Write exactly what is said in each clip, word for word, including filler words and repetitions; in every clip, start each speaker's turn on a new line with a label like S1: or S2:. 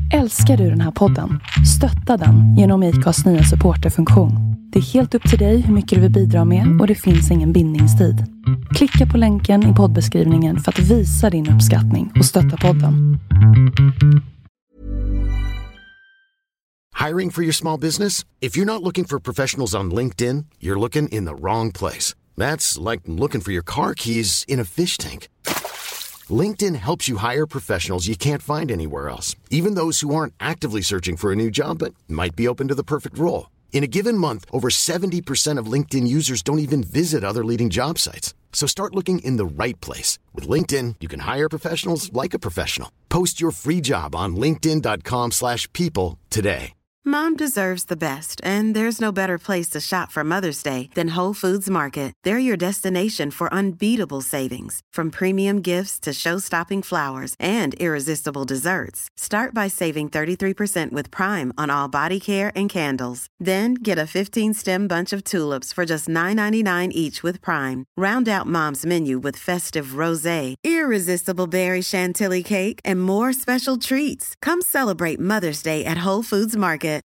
S1: Älskar du den här podden? Stötta den genom I C A:s nya supporterfunktion. Det är helt upp till dig hur mycket du vill bidra med och det finns ingen bindningstid. Klicka på länken i poddbeskrivningen för att visa din uppskattning och stötta podden.
S2: Hiring for your small business? If you're not looking for professionals on LinkedIn, you're looking in the wrong place. That's like looking for your car keys in a fish tank. LinkedIn helps you hire professionals you can't find anywhere else, even those who aren't actively searching for a new job but might be open to the perfect role. In a given month, over seventy percent of LinkedIn users don't even visit other leading job sites. So start looking in the right place. With LinkedIn, you can hire professionals like a professional. Post your free job on linkedin dot com slash people today.
S3: Mom deserves the best, and there's no better place to shop for Mother's Day than Whole Foods Market. They're your destination for unbeatable savings, from premium gifts to show-stopping flowers and irresistible desserts. Start by saving thirty-three percent with Prime on all body care and candles. Then get a fifteen-stem bunch of tulips for just nine ninety-nine each with Prime. Round out Mom's menu with festive rosé, irresistible berry chantilly cake, and more special treats. Come celebrate Mother's Day at Whole Foods Market.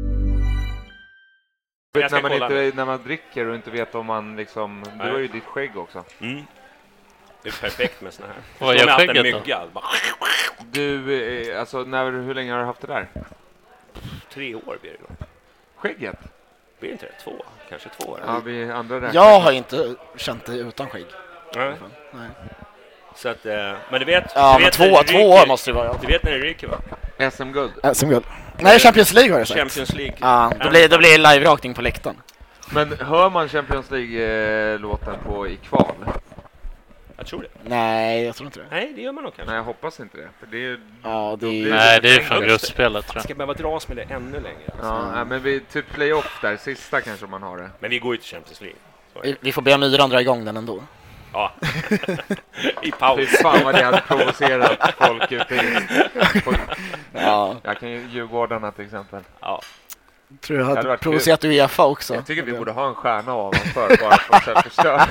S4: När man, inte, när man dricker och inte vet om man liksom... Du har ju ditt skägg också.
S5: Mm. Det är perfekt med såna här.
S6: Vad gör skägget då?
S4: Du, alltså, när, hur länge har du haft det där?
S5: Tre år blir det då.
S4: Skägget?
S5: Blir inte det? Två? Kanske två år.
S4: Ja, vi andra där.
S7: Jag har inte känt det utan skägg.
S5: Nej.
S7: Nej.
S5: Så att, men du vet...
S7: Ja,
S5: du vet
S7: men två, två år måste det vara. Ja.
S5: Du vet när det ryker, va?
S4: S M-guld.
S7: S M-guld. Nej, Champions League har jag sagt.
S5: Champions League.
S7: Ja, då blir, då blir det live-rakning på läktaren.
S4: Men hör man Champions League-låten på i kval?
S5: Jag tror det.
S7: Nej, jag tror inte det.
S5: Nej, det gör man nog kanske.
S4: Nej, jag hoppas inte det. För det är,
S7: ja, det är...
S6: Nej, det är från gruppspelet, tror jag.
S5: Ska behöva dras med det ännu längre. Alltså.
S4: Ja, nej, men vi typ playoff där. Sista kanske man har det.
S5: Men vi går ju till Champions League.
S7: Vi, vi får be Myran dra igång den ändå.
S5: Ja. I paus.
S4: Fy fan vad det hade provocerat folk ute i...
S7: Ja.
S4: Jag kan ju Djurgårdarna till exempel.
S5: Ja.
S7: Tror jag hade provocerat UEFA också.
S4: Jag tycker vi borde ha en stjärna ovanför bara för att förstöra.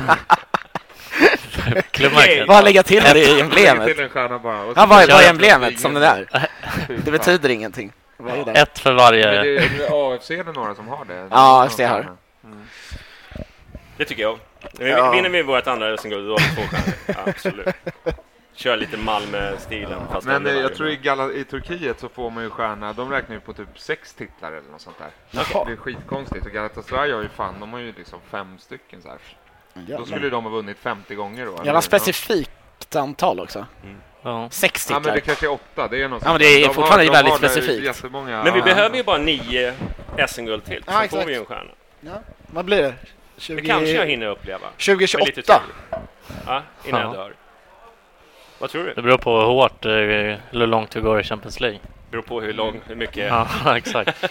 S7: Bara lägga till det i emblemet.
S4: Lägga till en stjärna bara.
S7: Ja, vad är emblemet som det där? Det betyder ingenting.
S6: Ja. Ett för varje.
S4: Men det är A F C är det några som har det. det
S7: ja, A F C har.
S5: Mm. Det tycker jag. Ja. Vinner vi vårt andra S M-guld, då har vi två stjärnor. Ja, absolut. Kör lite Malmö-stilen. Fast
S4: men eh, jag tror i, Gala, i Turkiet så får man ju stjärna. De räknar ju på typ sex titlar eller något sånt där. Okay. Det är skitkonstigt. Och Galatasaray har ju fan, de har ju liksom fem stycken så här. Ja, då skulle men... de ha vunnit femtio gånger då.
S7: Ja, specifikt antal också.
S5: Mm.
S6: Ja.
S7: Sex titlar.
S4: Ja, men det kanske är åtta. Det är något.
S7: Ja, men det är
S4: de
S7: fortfarande
S4: har,
S7: väldigt
S4: de
S7: specifikt.
S5: Men vi ja. behöver ju bara nio S M-guld till. Så ja, får vi ju en stjärna.
S7: Ja, vad blir det? tjugo...
S5: Det kanske jag hinner uppleva.
S7: tjugo tjugoåtta.
S5: Ja, innan
S6: ja.
S5: jag dör. Vad tror du?
S6: Det beror på hur hårt eller hur långt du går i Champions League.
S5: Det beror på hur långt, hur mycket...
S6: Ja, exakt.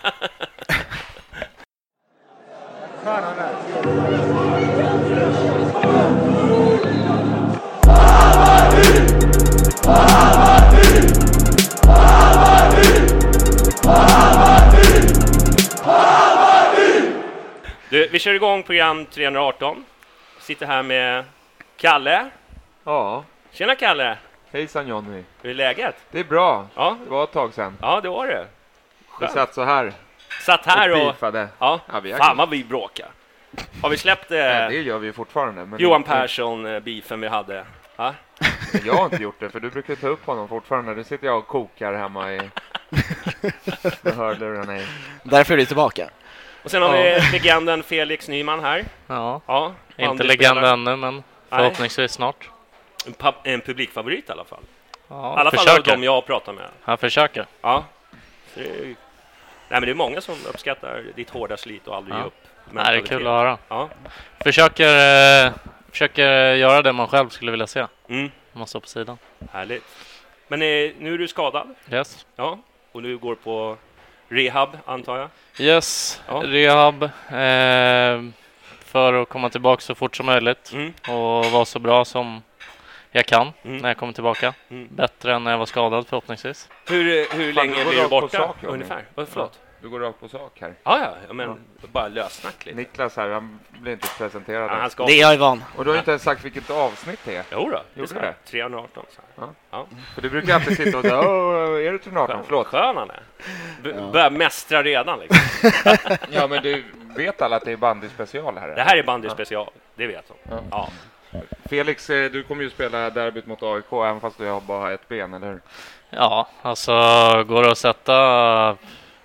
S5: Du, vi kör igång program trehundraarton. Sitter här med Kalle.
S4: Ja.
S5: Tjena Kalle.
S4: Hejsan Johnny.
S5: Hur är läget?
S4: Det är bra.
S5: Ja.
S4: Det var ett tag sedan.
S5: Ja, det var det.
S4: Vi satt så här.
S5: Satt här och...
S4: och
S5: ja.
S4: ja vi
S5: fan vad vi bråkar. Har vi släppt... Eh...
S4: Ja, det gör vi ju fortfarande. Men
S5: Johan Persson-beefen vi hade. Ja?
S4: Jag har inte gjort det, för du brukar ta upp honom fortfarande. Nu sitter jag och kokar hemma i... Jag hörde hur han är.
S7: Därför är du tillbaka.
S5: Och sen har ja. vi legenden Felix Nyman här.
S6: Ja,
S5: ja
S6: inte legend ännu, men förhoppningsvis Nej. snart.
S5: En, pub- en publikfavorit i alla fall.
S6: Ja,
S5: I alla
S6: försöker.
S5: fall av de jag pratar med.
S6: Han försöker.
S5: Ja. Det är... Nej, men det är många som uppskattar ditt hårda slit och aldrig
S6: ja.
S5: ge upp.
S6: Nej, det är kul att höra.
S5: Ja.
S6: Försöker, eh, försöker göra det man själv skulle vilja se.
S5: Mm.
S6: Man står på sidan.
S5: Härligt. Men eh, nu är du skadad.
S6: Yes.
S5: Ja. Och nu går på rehab, antar jag.
S6: Yes, ja. rehab. Eh, för att komma tillbaka så fort som möjligt.
S5: Mm.
S6: Och vara så bra som jag kan
S5: mm.
S6: när jag kommer tillbaka.
S5: Mm.
S6: Bättre än när jag var skadad förhoppningsvis.
S5: Hur, hur länge blir du borta? Ungefär. Vad, förlåt.
S4: Du går rakt på sak här.
S5: Ja, ja, men ja. bara lössnack lite.
S4: Niklas här, han blir inte presenterad.
S5: Ja, han ska...
S7: Det är jag van.
S4: Och du har inte ens sagt vilket avsnitt det är.
S5: Jo då,
S4: det är
S5: trehundraarton. Så
S4: ja.
S5: Ja.
S4: För du brukar alltid sitta och säga, åh, är det trehundraarton? Förlåt.
S5: Skön han är. B-
S7: ja.
S5: Börjar mästra redan liksom.
S4: Ja, men du vet alla att det är bandy special här?
S5: Det här är bandy special, ja. Det vet de. Ja. Ja.
S4: Felix, du kommer ju spela derbyt mot A I K även fast du har bara ett ben, eller hur?
S6: Ja, alltså går det att sätta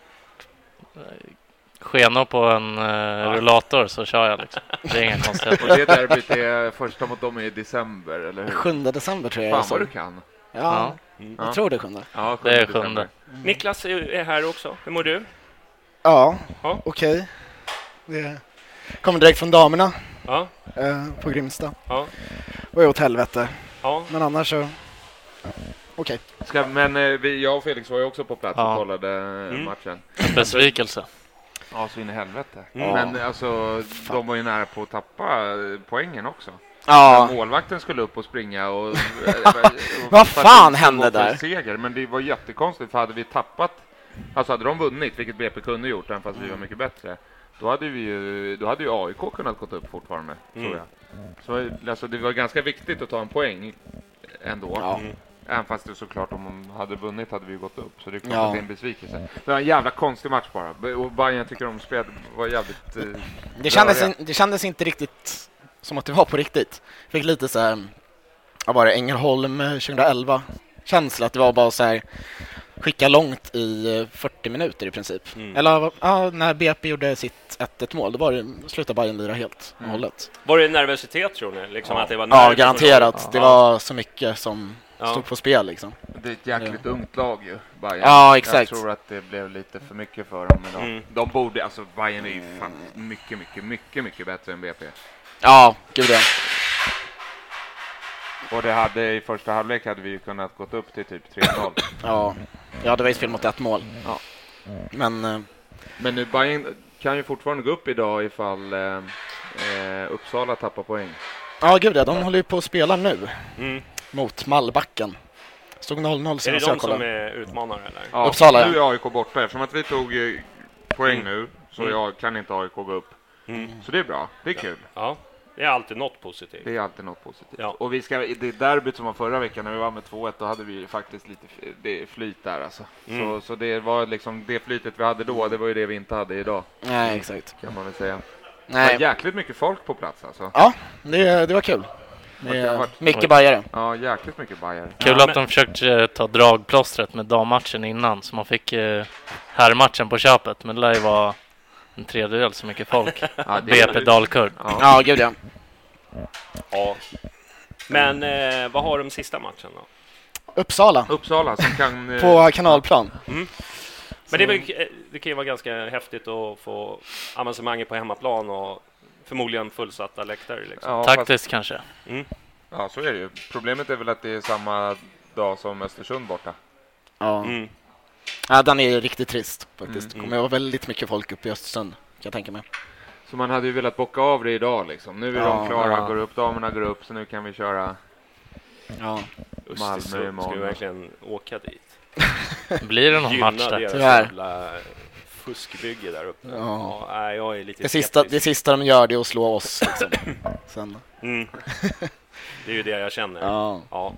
S6: skenor på en uh, rullator så kör jag liksom. Det är ingen konstigt.
S4: Och det derbyt är första mot dem i december, eller hur?
S7: sjunde december tror jag.
S4: Fan vad du kan.
S7: Ja,
S6: ja.
S7: Mm. jag tror det är sjunde.
S4: Ja,
S6: sjunde det är sjunde.
S5: Mm. Niklas är här också. Hur mår du?
S8: Ja,
S5: ja.
S8: okej. Okay. Det kommer direkt från damerna.
S5: Ja.
S8: Eh, på Grimsta.
S5: Ja.
S8: Och är åt helvete.
S5: Ja.
S8: Men annars så... Okej.
S4: Okay. Men eh, vi, jag och Felix var ju också på plats ja. och kollade mm. matchen.
S6: Besvikelse.
S4: Ja, så in i helvete.
S7: Mm.
S4: Men alltså, fan. De var ju nära på att tappa poängen också.
S7: Ja.
S4: Målvakten skulle upp och springa och... och
S7: vad fan hände där?
S4: Seger. Men det var jättekonstigt, för hade vi tappat... Alltså hade de vunnit, vilket B P kunde gjort, även fast mm. vi var mycket bättre. Då hade, vi ju, då hade ju A I K kunnat gått upp fortfarande, mm. tror jag. Så alltså, det var ganska viktigt att ta en poäng ändå. Ja. Även fast det såklart, om de hade vunnit hade vi gått upp. Så det är klart ja. att det är en besvikelse. Det var en jävla konstig match bara. Och Bayern tycker de spel var jävligt... Eh,
S7: det, kändes in, det kändes inte riktigt som att det var på riktigt. Fick lite så här... Vad var det? Ängelholm tjugoelva. Känsla att det var bara så här... Skicka långt i fyrtio minuter i princip. Mm. Eller ja, när B P gjorde sitt ett ett mål, då var det, slutade Bayern lira helt och mm. hållet.
S5: Var det nervositet tror ni? Liksom
S7: ja.
S5: Att det var
S7: ja, garanterat. Ja. Det var så mycket som ja. stod på spel. Liksom.
S4: Det är ett jäkligt ja. ungt lag ju, Bayern.
S7: Ja, exakt.
S4: Jag tror att det blev lite för mycket för dem. Men de, mm. de borde, alltså Bayern är ju fan mycket, mycket, mycket, mycket bättre än B P.
S7: Ja, gud ja.
S4: Och det hade i första halvlek hade vi ju kunnat gått upp till typ tre noll.
S7: Ja, ja, det var ju spel mot ett mål. Ja. Men, eh...
S4: Men nu Bayern kan ju fortfarande gå upp idag ifall eh, Uppsala tappar poäng.
S7: Ja, gud ja, de håller ju på att spela nu.
S5: Mm.
S7: Mot Mallbacken. Stod noll noll.
S5: Är det de som är utmanare eller?
S4: Ja,
S7: Uppsala,
S4: nu är A I K borta. Eftersom att vi tog eh, poäng mm. nu så mm. jag kan inte A I K gå upp. Mm. Så det är bra, det är kul.
S5: Ja. Det är alltid något positivt.
S4: Det är alltid något positivt.
S5: Ja.
S4: Och vi ska, det derbyt som var förra veckan när vi var med två ett, då hade vi faktiskt lite det flyt där alltså. Mm. Så, så det var liksom det flytet vi hade då, det var ju det vi inte hade idag.
S7: Nej, exakt.
S4: Kan man väl säga.
S7: Nej.
S4: Det var jäkligt mycket folk på plats alltså.
S7: Ja, det, det var kul. Det är
S4: varit,
S7: mycket bajare.
S4: Ja, jäkligt mycket bajare.
S6: Kul
S5: ja,
S6: att de försökte ta dragplåstret med dammatchen innan, så man fick eh, herrmatchen på köpet. Men det lär ju vara en tredjedel så mycket folk. Ja, B P Dalkurd.
S7: Ja, ja gud ja.
S5: Ja. Men eh, vad har de sista matchen då?
S7: Uppsala.
S4: Uppsala som kan eh,
S7: på kanalplan.
S5: Mm. Men det, är väl, det kan ju vara ganska häftigt att få avancemanget på hemmaplan och förmodligen fullsatta läktare liksom.
S6: Ja, taktiskt fast... kanske.
S5: Mm.
S4: Ja, så är det ju. Problemet är väl att det är samma dag som Östersund borta.
S7: Ja. Mm. Ja, den är riktigt trist faktiskt. Mm. Det kommer att vara väldigt mycket folk uppe i Östersund, kan jag tänka mig.
S4: Så man hade ju velat bocka av det idag liksom. Nu är
S7: ja,
S4: de klara,
S7: ja.
S4: går upp, damerna går upp, så nu kan vi köra
S7: ja.
S4: Malmö imorgon.
S5: Ska vi verkligen åka dit?
S6: Blir det någon match där?
S7: Tyvärr.
S5: Fuskbygge där uppe.
S7: Ja.
S5: Ja, jag är lite
S7: det, sista, det sista de gör det är att slå oss. Liksom. Sen.
S5: Mm. Det är ju det jag känner.
S7: Ja.
S5: Ja.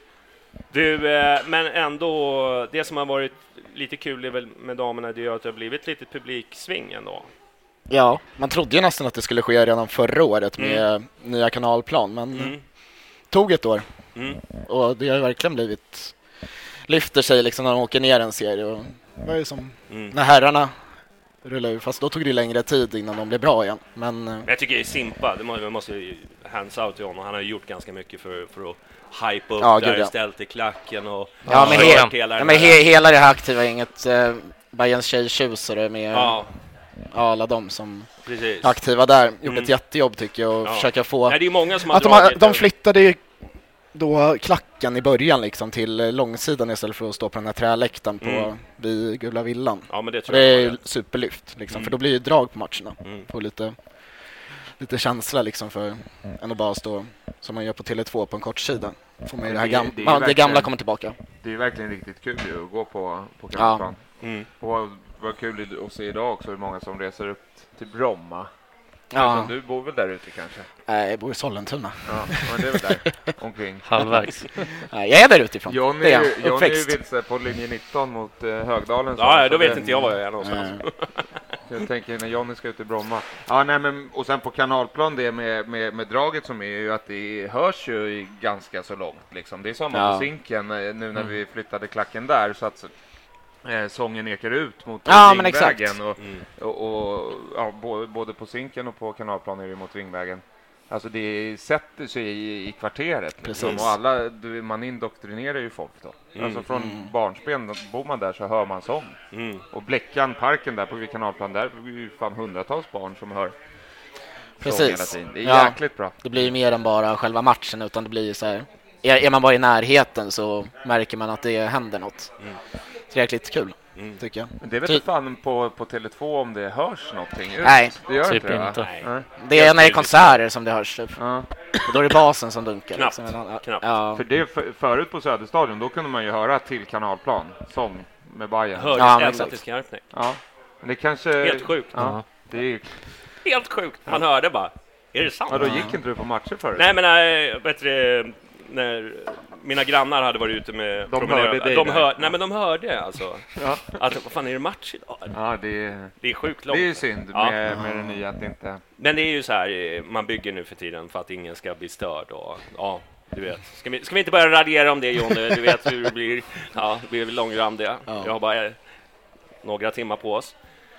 S5: Du, eh, men ändå, det som har varit lite kul är väl med damerna, det är att det har blivit lite publiksving ändå.
S7: Ja, man trodde ju nästan att det skulle ske redan förra året med mm. nya kanalplan, men mm. tog ett år. Mm. Och det har ju verkligen blivit, lyfter sig liksom när de åker ner en serie. Och det var ju som mm. när herrarna rullade ur, fast då tog det längre tid innan de blev bra igen. Men
S5: jag tycker det är Simpa, det måste, måste ju hands out till honom. Han har gjort ganska mycket för, för att hype upp
S7: ja,
S5: där,
S7: ja.
S5: ställt i klacken och
S7: ja, men he-
S5: hela,
S7: ja, men he- hela det här aktiva inget eh, Bayerns tjejtjusare med
S5: ja.
S7: alla de som
S5: Precis.
S7: är aktiva där gjort
S5: mm.
S7: ett jättejobb tycker jag och ja. försöka få.
S5: Nej, det är många som har
S7: att de, har, de flyttade då klacken i början liksom till långsidan istället för att stå på den här träläktaren på mm. vid Gula Villan.
S5: Ja, men det tror
S7: det
S5: jag
S7: är ju superlyft liksom mm. för då blir det drag på matcherna mm. på lite lite känsla liksom för mm. än att bara stå som man gör på Tele två på en kort sida. Får man ju det här gam- det, det, ja, det gamla kommer tillbaka.
S4: Det är verkligen riktigt kul ju att gå på på kanalplan.
S5: Ja. Mm.
S4: Och var kul att se idag också hur många som reser upp till Bromma.
S7: Ja.
S4: Du bor väl där ute kanske?
S7: Nej, jag bor i Sollentuna.
S4: Ja, men det är väl där omkring.
S6: Halvvägs.
S7: Jag är där utifrån.
S4: Johnny är ju vilse på linje nitton mot uh, Högdalen.
S5: Ja, då vet det... inte jag var jag är någonstans.
S4: Jag tänker när Johnny ska ut i Bromma. Ja, nej, men, och sen på kanalplan det med, med, med draget som är ju att det hörs ju ganska så långt. Liksom. Det är samma ja. på Zinken nu när mm. vi flyttade klacken där så att eh, sången ekar ut mot
S7: ja,
S4: Vingvägen. Och, mm. och, och, ja, både, både på Zinken och på kanalplan är det mot Vingvägen. Alltså det sätter sig i, i kvarteret. Liksom. Och alla, du, man indoktrinerar ju folk då. Mm. Alltså från mm. barnsben, bor man där så hör man sång. Mm. Och Bläckan, parken där på kanalplan, där är ju fan hundratals barn som hör sång hela tiden. Det är ja, jäkligt bra.
S7: Det blir ju mer än bara själva matchen, utan det blir ju så här, är, är man bara i närheten så märker man att det händer något. Mm. Så det är jäkligt kul. Mm. Tycker jag.
S4: Men det är väl inte fan på, på Tele två om det hörs någonting?
S7: Nej,
S4: det gör
S6: typ
S4: inte,
S6: inte.
S4: Nej.
S7: Det är när det är konserter som det hörs typ.
S4: Ja.
S7: Och då är det basen som dunkar.
S5: Knappt.
S7: Liksom.
S5: Knappt.
S7: Ja.
S4: För det för, förut på Söderstadion, då kunde man ju höra till kanalplan sång med Bayern.
S5: Hördes
S7: ja,
S5: ända till Skarpnäck.
S4: Ja. Men det kanske
S5: helt sjukt.
S4: Ja. Det är
S5: helt sjukt. Man hörde bara. Är det sant?
S4: Ja, då gick inte du på matcher förut.
S5: Nej, men nej, bättre när mina grannar hade varit ute med
S4: de hörde dig
S5: de hör, nej men de hörde alltså
S4: ja.
S5: att vad fan är det match idag?
S4: Ja, det är
S5: det är sjukt långt.
S4: Det är ju synd
S5: ja.
S4: med, med det nya att inte.
S5: Men det är ju så här man bygger nu för tiden för att ingen ska bli störd och ja, du vet. Ska vi ska vi inte börja radera om det, Jonny? Du vet hur det blir. Ja, det blir långrandiga. Ja. Jag har bara några timmar på oss.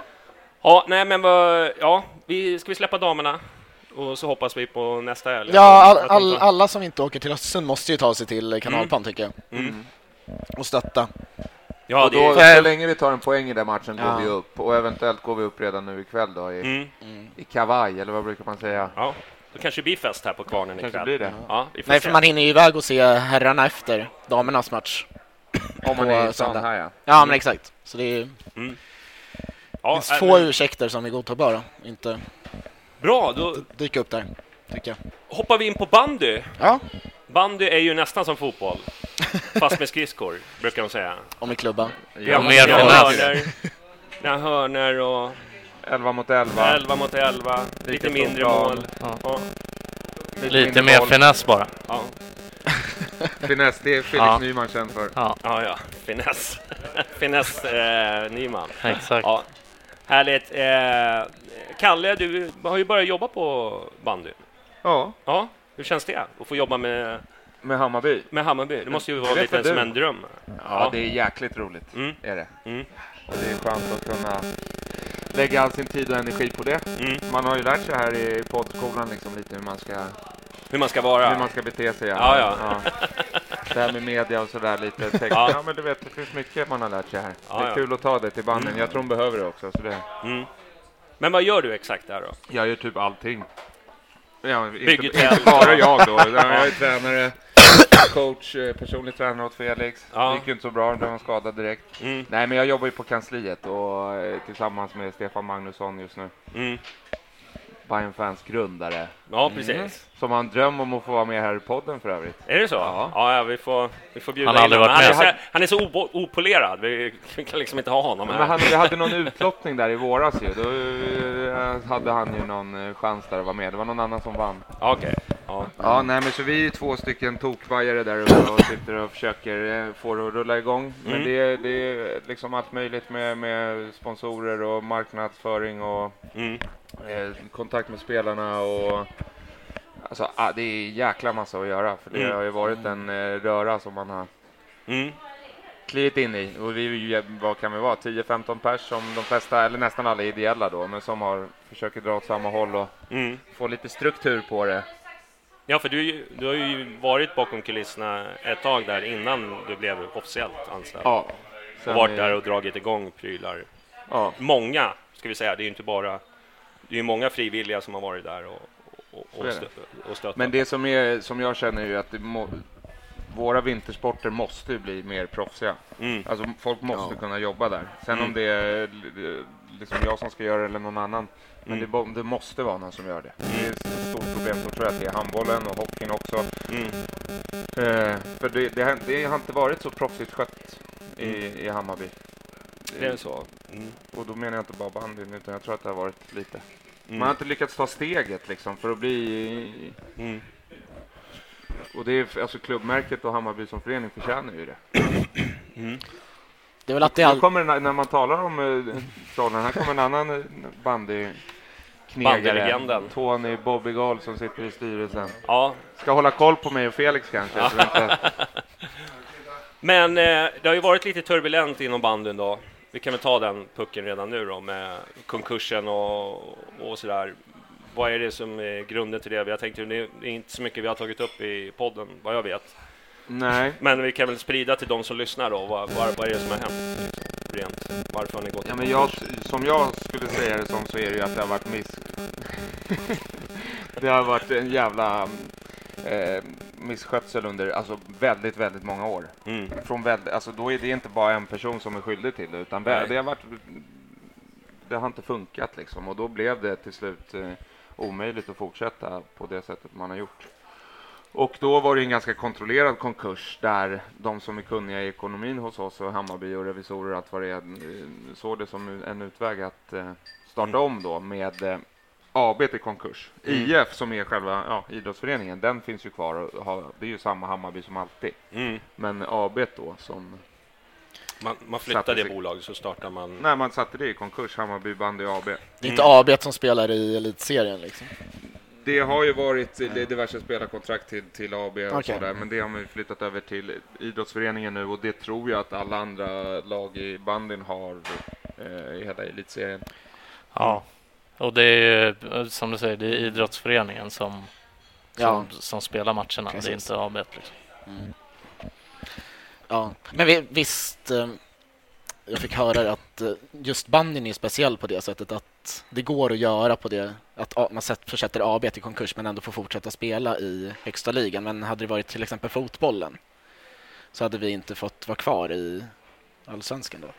S5: Ja, nej men ja, vi ska vi släppa damerna. Och så hoppas vi på nästa helg.
S7: Ja, all, all, alla som inte åker till Östersund måste ju ta sig till kanalplan mm. tycker jag. Mm. Och stötta.
S4: Ja, och då, det... så länge vi tar en poäng i den matchen ja. går vi upp. Och eventuellt går vi upp redan nu ikväll då i, mm. i kavaj, eller vad brukar man säga?
S5: Ja, då kanske det blir fest här på Kvarnen ikväll.
S4: Kanske blir det.
S5: Ja,
S7: nej, för man hinner ju iväg och se herrarna efter damernas match.
S4: Om man är sån här, ja.
S7: Ja, men exakt. Så det är ju
S5: mm.
S7: ja, finns få men... ursäkter som är godtagbara. Inte...
S5: Bra, då
S7: dyka upp där, tycker jag.
S5: Hoppar vi in på bandy.
S7: Ja.
S5: Bandy är ju nästan som fotboll. Fast med skridskor, brukar de säga.
S7: Och med klubban.
S5: Ja, mer hörner. När hörner och...
S4: elva mot elva.
S5: elva mot elva. Lite, lite mindre mål.
S6: Ja.
S5: Ja.
S6: Lite, lite mer boll. Finess bara.
S5: Ja.
S4: Finess, det är Felix ja. Nyman känd för.
S5: Ja, ja. ja. Finess. Finess eh, Nyman.
S6: Exakt.
S5: Ja. Härligt. Eh, Kalle, du har ju börjat jobba på bandy.
S4: Ja.
S5: Ja. Hur känns det att få jobba med
S4: med Hammarby?
S5: Med Hammarby. Det måste ju vara lite som en dröm.
S4: Ja, ja, det är jäkligt roligt. Mm. Är det.
S5: Mm.
S4: Och det är skönt att kunna lägga all sin tid och energi på det. Mm. Man har ju lärt sig här i poddskolan liksom lite hur man ska
S5: hur man ska vara.
S4: Hur man ska bete sig.
S5: Ja, ja.
S4: ja. Det här med media och sådär lite text. Ja. ja, men du vet, det finns mycket man har lärt sig här. Ja, det är ja. kul att ta det till banden. Mm. Jag tror de behöver det också. Så det.
S5: Mm. Men vad gör du exakt där då?
S4: Jag gör typ allting. Ja, inte, inte bara jag då. Jag är tränare, coach, personlig tränare åt Felix. Ja. Det gick ju inte så bra, då var skadad direkt. Mm. Nej, men jag jobbar ju på kansliet och tillsammans med Stefan Magnusson just nu. Mm. Bayern Fans grundare.
S5: Ja, precis. Mm.
S4: Som har en dröm om att få vara med här i podden för övrigt.
S5: Är det så? Ja, ja vi, får, vi får bjuda
S6: han har
S5: in
S6: honom.
S5: Han är, så, han är så op- opolerad. Vi kan liksom inte ha honom här.
S4: Men han, vi hade någon utlottning där i våras ju. Då uh, hade han ju någon chans där att vara med. Det var någon annan som vann.
S5: Okej. Okay.
S4: Ja. ja, nej men så vi är två stycken tokvajare där uppe och sitter och försöker få det att rulla igång. Men mm. det, är, det är liksom allt möjligt med, med sponsorer och marknadsföring och mm. eh, kontakt med spelarna och alltså, ah, det är jäkla massa att göra för det mm. har ju varit en eh, röra som man har mm. klivit in i och vi vad kan vi vara tio femton pers som de flesta eller nästan alla är ideella då men som har försöker dra åt samma håll och mm. få lite struktur på det.
S5: Ja, för du, du har ju varit bakom kulisserna ett tag där innan du blev officiellt anställd.
S4: Ja.
S5: Och varit där och dragit igång prylar. Ja. Många, ska vi säga, det är ju inte bara det är ju många frivilliga som har varit där och och, och, stö, och stöttat.
S4: Men det som är som jag känner är ju att det må, våra vintersporter måste bli mer proffsiga. Mm. Alltså folk måste ja. kunna jobba där. Sen mm. om det är liksom jag som ska göra det eller någon annan. Men mm. det, det måste vara någon som gör det. Det är ett stort problem, så tror jag att det är handbollen och hockeyn också. Mm. Eh, för det, det, det har inte varit så proffsigt skött i, i Hammarby.
S5: Det är så.
S4: Mm. Och då menar jag inte bara bandyn, utan jag tror att det har varit lite... Mm. Man har inte lyckats ta steget liksom för att bli... Mm. Och det är alltså klubbmärket och Hammarby som förening förtjänar ju det. Mm.
S7: Det är väl att det all...
S4: kommer, när man talar om uh, trollen, här kommer en annan bandy knegare, Tony Bobby Gall som sitter i styrelsen.
S5: Ja.
S4: Ska hålla koll på mig och Felix kanske. Ja. Inte...
S5: Men eh, det har ju varit lite turbulent inom bandyn då. Vi kan väl ta den pucken redan nu då med konkursen och, och sådär. Vad är det som är grunden till det? Jag tänkte det är inte så mycket vi har tagit upp i podden, vad jag vet.
S4: Nej.
S5: Men vi kan väl sprida till de som lyssnar då. Vad, vad, vad är det som har hänt? Rent. Varför har ni gått?
S4: Ja, men jag, som jag skulle säga det som så är det ju att det har varit miss... det har varit en jävla eh, misskötsel under alltså, väldigt, väldigt många år. Mm. Från väldigt, alltså, då är det inte bara en person som är skyldig till det, utan Nej. det har varit... Det har inte funkat liksom, och då blev det till slut eh, omöjligt att fortsätta på det sättet man har gjort. Och då var det en ganska kontrollerad konkurs där de som är kunniga i ekonomin hos oss och Hammarby och revisorer att vad det är, såg det som en utväg att eh, starta mm. om då med eh, A B till konkurs. Mm. I F som är själva ja, idrottsföreningen, den finns ju kvar och har, det är ju samma Hammarby som alltid. Mm. Men A B då som...
S5: Man, man flyttar det bolaget så startar man...
S4: Nej, man satte det i konkurs, Hammarby bandy A B.
S7: Det är inte mm. A B som spelar i elitserien liksom?
S4: Det har ju varit mm. diverse spelarkontrakt till, till A B och okay. sådär, men det har man flyttat över till idrottsföreningen nu och det tror jag att alla andra lag i bandyn har eh, i hela elitserien.
S6: Ja, och det är som du säger, det är idrottsföreningen som, ja. som, som spelar matcherna, Precis. Det är inte A B liksom. Mm.
S7: Ja, men vi, visst, jag fick höra att just bandyn är speciell på det sättet att det går att göra på det, att man försätter A B till konkurs men ändå får fortsätta spela i högsta ligan. Men hade det varit till exempel fotbollen så hade vi inte fått vara kvar i allsvenskan då.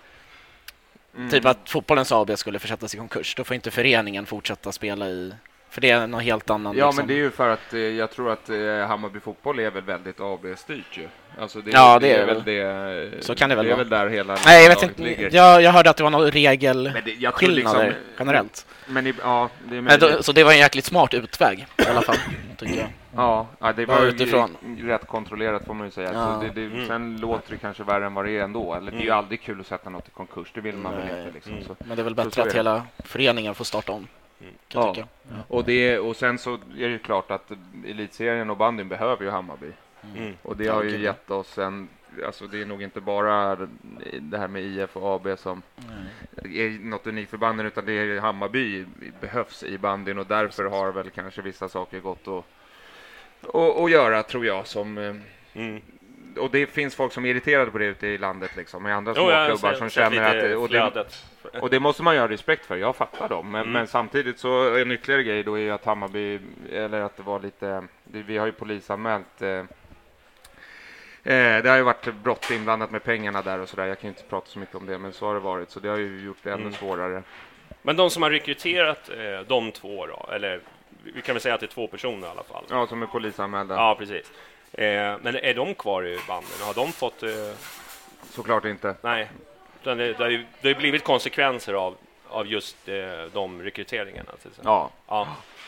S7: Mm. Typ att fotbollens A B skulle försättas i konkurs, då får inte föreningen fortsätta spela i... För det är någon helt annan...
S4: Ja,
S7: liksom.
S4: Men det är ju för att eh, jag tror att eh, Hammarby fotboll är väl väldigt A B-styrt ju. Alltså det,
S7: ja, det,
S4: det
S7: är,
S4: är
S7: väl
S4: det.
S7: Så kan det väl
S4: det är
S7: vara.
S4: väl där hela...
S7: Nej, jag vet inte. Jag, jag hörde att det var någon regelskillnader liksom, generellt.
S4: Men i, ja, det är
S7: men då, så det var en jäkligt smart utväg i alla fall, tycker jag.
S4: Ja, ja, det var utifrån. Rätt kontrollerat får man ju säga. Ja. Så det, det, mm. Sen låter det kanske värre än vad det är ändå. Eller, mm. Det är ju aldrig kul att sätta något i konkurs, det vill man väl inte. Liksom. Mm. Så,
S7: men det är väl bättre att hela föreningen får starta om.
S4: Mm. Ja. Ja. Och, det, och sen så är det ju klart att elitserien och bandyn behöver ju Hammarby. Mm. Och det har ju gett oss en... Alltså det är nog inte bara det här med I F och A B som mm. är något unikt för bandyn, utan det är Hammarby behövs i bandyn och därför har väl kanske vissa saker gått att, att, att göra, tror jag. Som, mm. Och det finns folk som är irriterade på det ute i landet liksom, med andra små oh, klubbar som känner att... Och det, och det måste man göra respekt för, jag fattar dem. Men, mm. men samtidigt så en ytterligare grej då är ju att Hammarby, eller att det var lite... Vi har ju polisanmält... Eh, det har ju varit brott inblandat med pengarna där och sådär. Jag kan inte prata så mycket om det, men så har det varit. Så det har ju gjort det ännu mm. svårare.
S5: Men de som har rekryterat eh, de två då, eller vi kan väl säga att det är två personer i alla fall.
S4: Ja, som är polisanmälda.
S5: Ja, precis. Eh, men är de kvar i banden? Har de fått... Eh...
S4: Såklart inte.
S5: Nej, det, det, har ju, det har blivit konsekvenser av, av just eh, de rekryteringarna.
S4: Ja. Ja.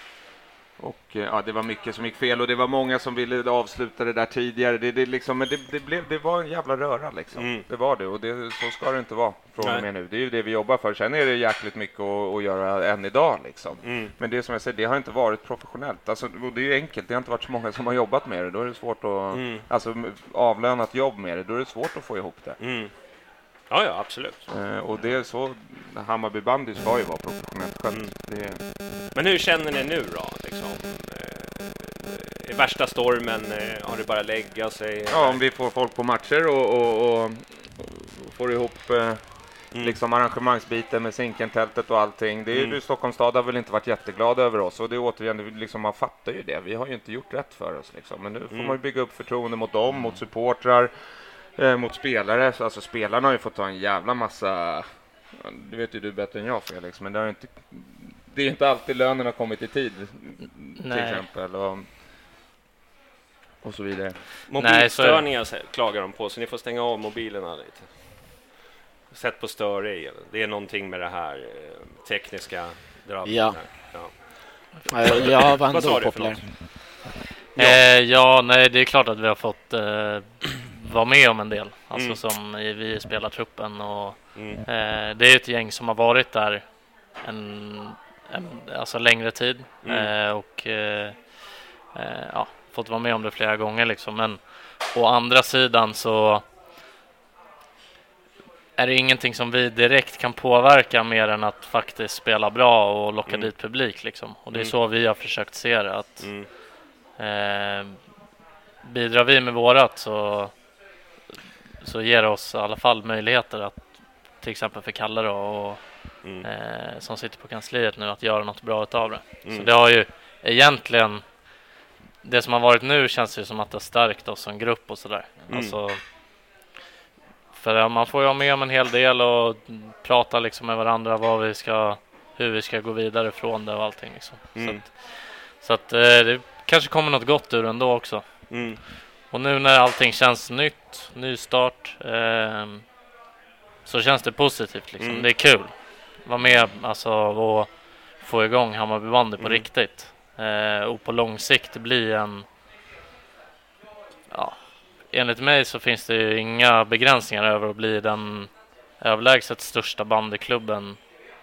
S4: Och ja, det var mycket som gick fel och det var många som ville avsluta det där tidigare. Det, det, liksom, men det, det, blev, det var en jävla röra liksom. Mm. Det var det och det, så ska det inte vara från och med nu. Det är ju det vi jobbar för. Sen är det jäkligt mycket att, att göra än idag liksom. Mm. Men det som jag säger, det har inte varit professionellt. Alltså, och det är ju enkelt, det har inte varit så många som har jobbat med det. Då är det svårt att, mm. alltså avlönat jobb med det, då är det svårt att få ihop det. Mm.
S5: Ja, ja, absolut.
S4: Eh, och det är så, Hammarby bandy ska ju vara professionellt skött. Mm. Det...
S5: Men hur känner ni nu då? Liksom, eh, i värsta stormen, eh, har det bara lägga sig?
S4: Ja, eller? Om vi får folk på matcher och, och, och, och får ihop eh, mm. liksom arrangemangsbiten med Zinkentältet och allting. Det är mm. ju, Stockholms stad har väl inte varit jätteglada över oss. Och det är återigen, liksom, man fattar ju det. Vi har ju inte gjort rätt för oss. Liksom. Men nu får mm. man ju bygga upp förtroende mot dem, mm. mot supportrar. Eh, mot spelare, alltså spelarna har ju fått ta en jävla massa, det vet ju du bättre än jag Felix, men det har inte, det är inte alltid lönen har kommit i tid. Nej. Till exempel och, och så vidare.
S5: Mobilstörningar Nej, så klagar de på, så ni får stänga av mobilerna lite. sett på Större. Det är någonting med det här eh, tekniska drabbet.
S7: Ja.
S5: Ja.
S7: Jag var ändå populär.
S6: Ja. Eh, ja, nej, det är klart att vi har fått eh, vara med om en del. Alltså
S5: mm.
S6: som i, vi spelar truppen och
S5: mm.
S6: eh, det är ett gäng som har varit där en, en alltså längre tid mm. eh, och eh, eh, ja, fått vara med om det flera gånger liksom. Men å andra sidan så är det ingenting som vi direkt kan påverka mer än att faktiskt spela bra och locka mm. dit publik liksom. Och det är mm. så vi har försökt se det, att mm. eh, bidrar vi med vårat så så ger det oss i alla fall möjligheter att till exempel för Kalle då, och mm. eh, som sitter på kansliet nu, att göra något bra utav det. Mm. Så det har ju egentligen, det som har varit nu känns ju som att det har stärkt oss som grupp och sådär. Mm. Alltså, för man får ju ha med om en hel del och prata liksom med varandra vad vi ska, hur vi ska gå vidare från det och allting liksom. Mm. Så att, så att eh, det kanske kommer något gott ur ändå också. Mm. Och nu när allting känns nytt, ny start, eh, så känns det positivt liksom. Mm. Det är kul. Vara med alltså, och få igång Hammarby bandy på mm. riktigt. Eh, och på lång sikt bli en... Ja, enligt mig så finns det ju inga begränsningar över att bli den överlägset största bandyklubben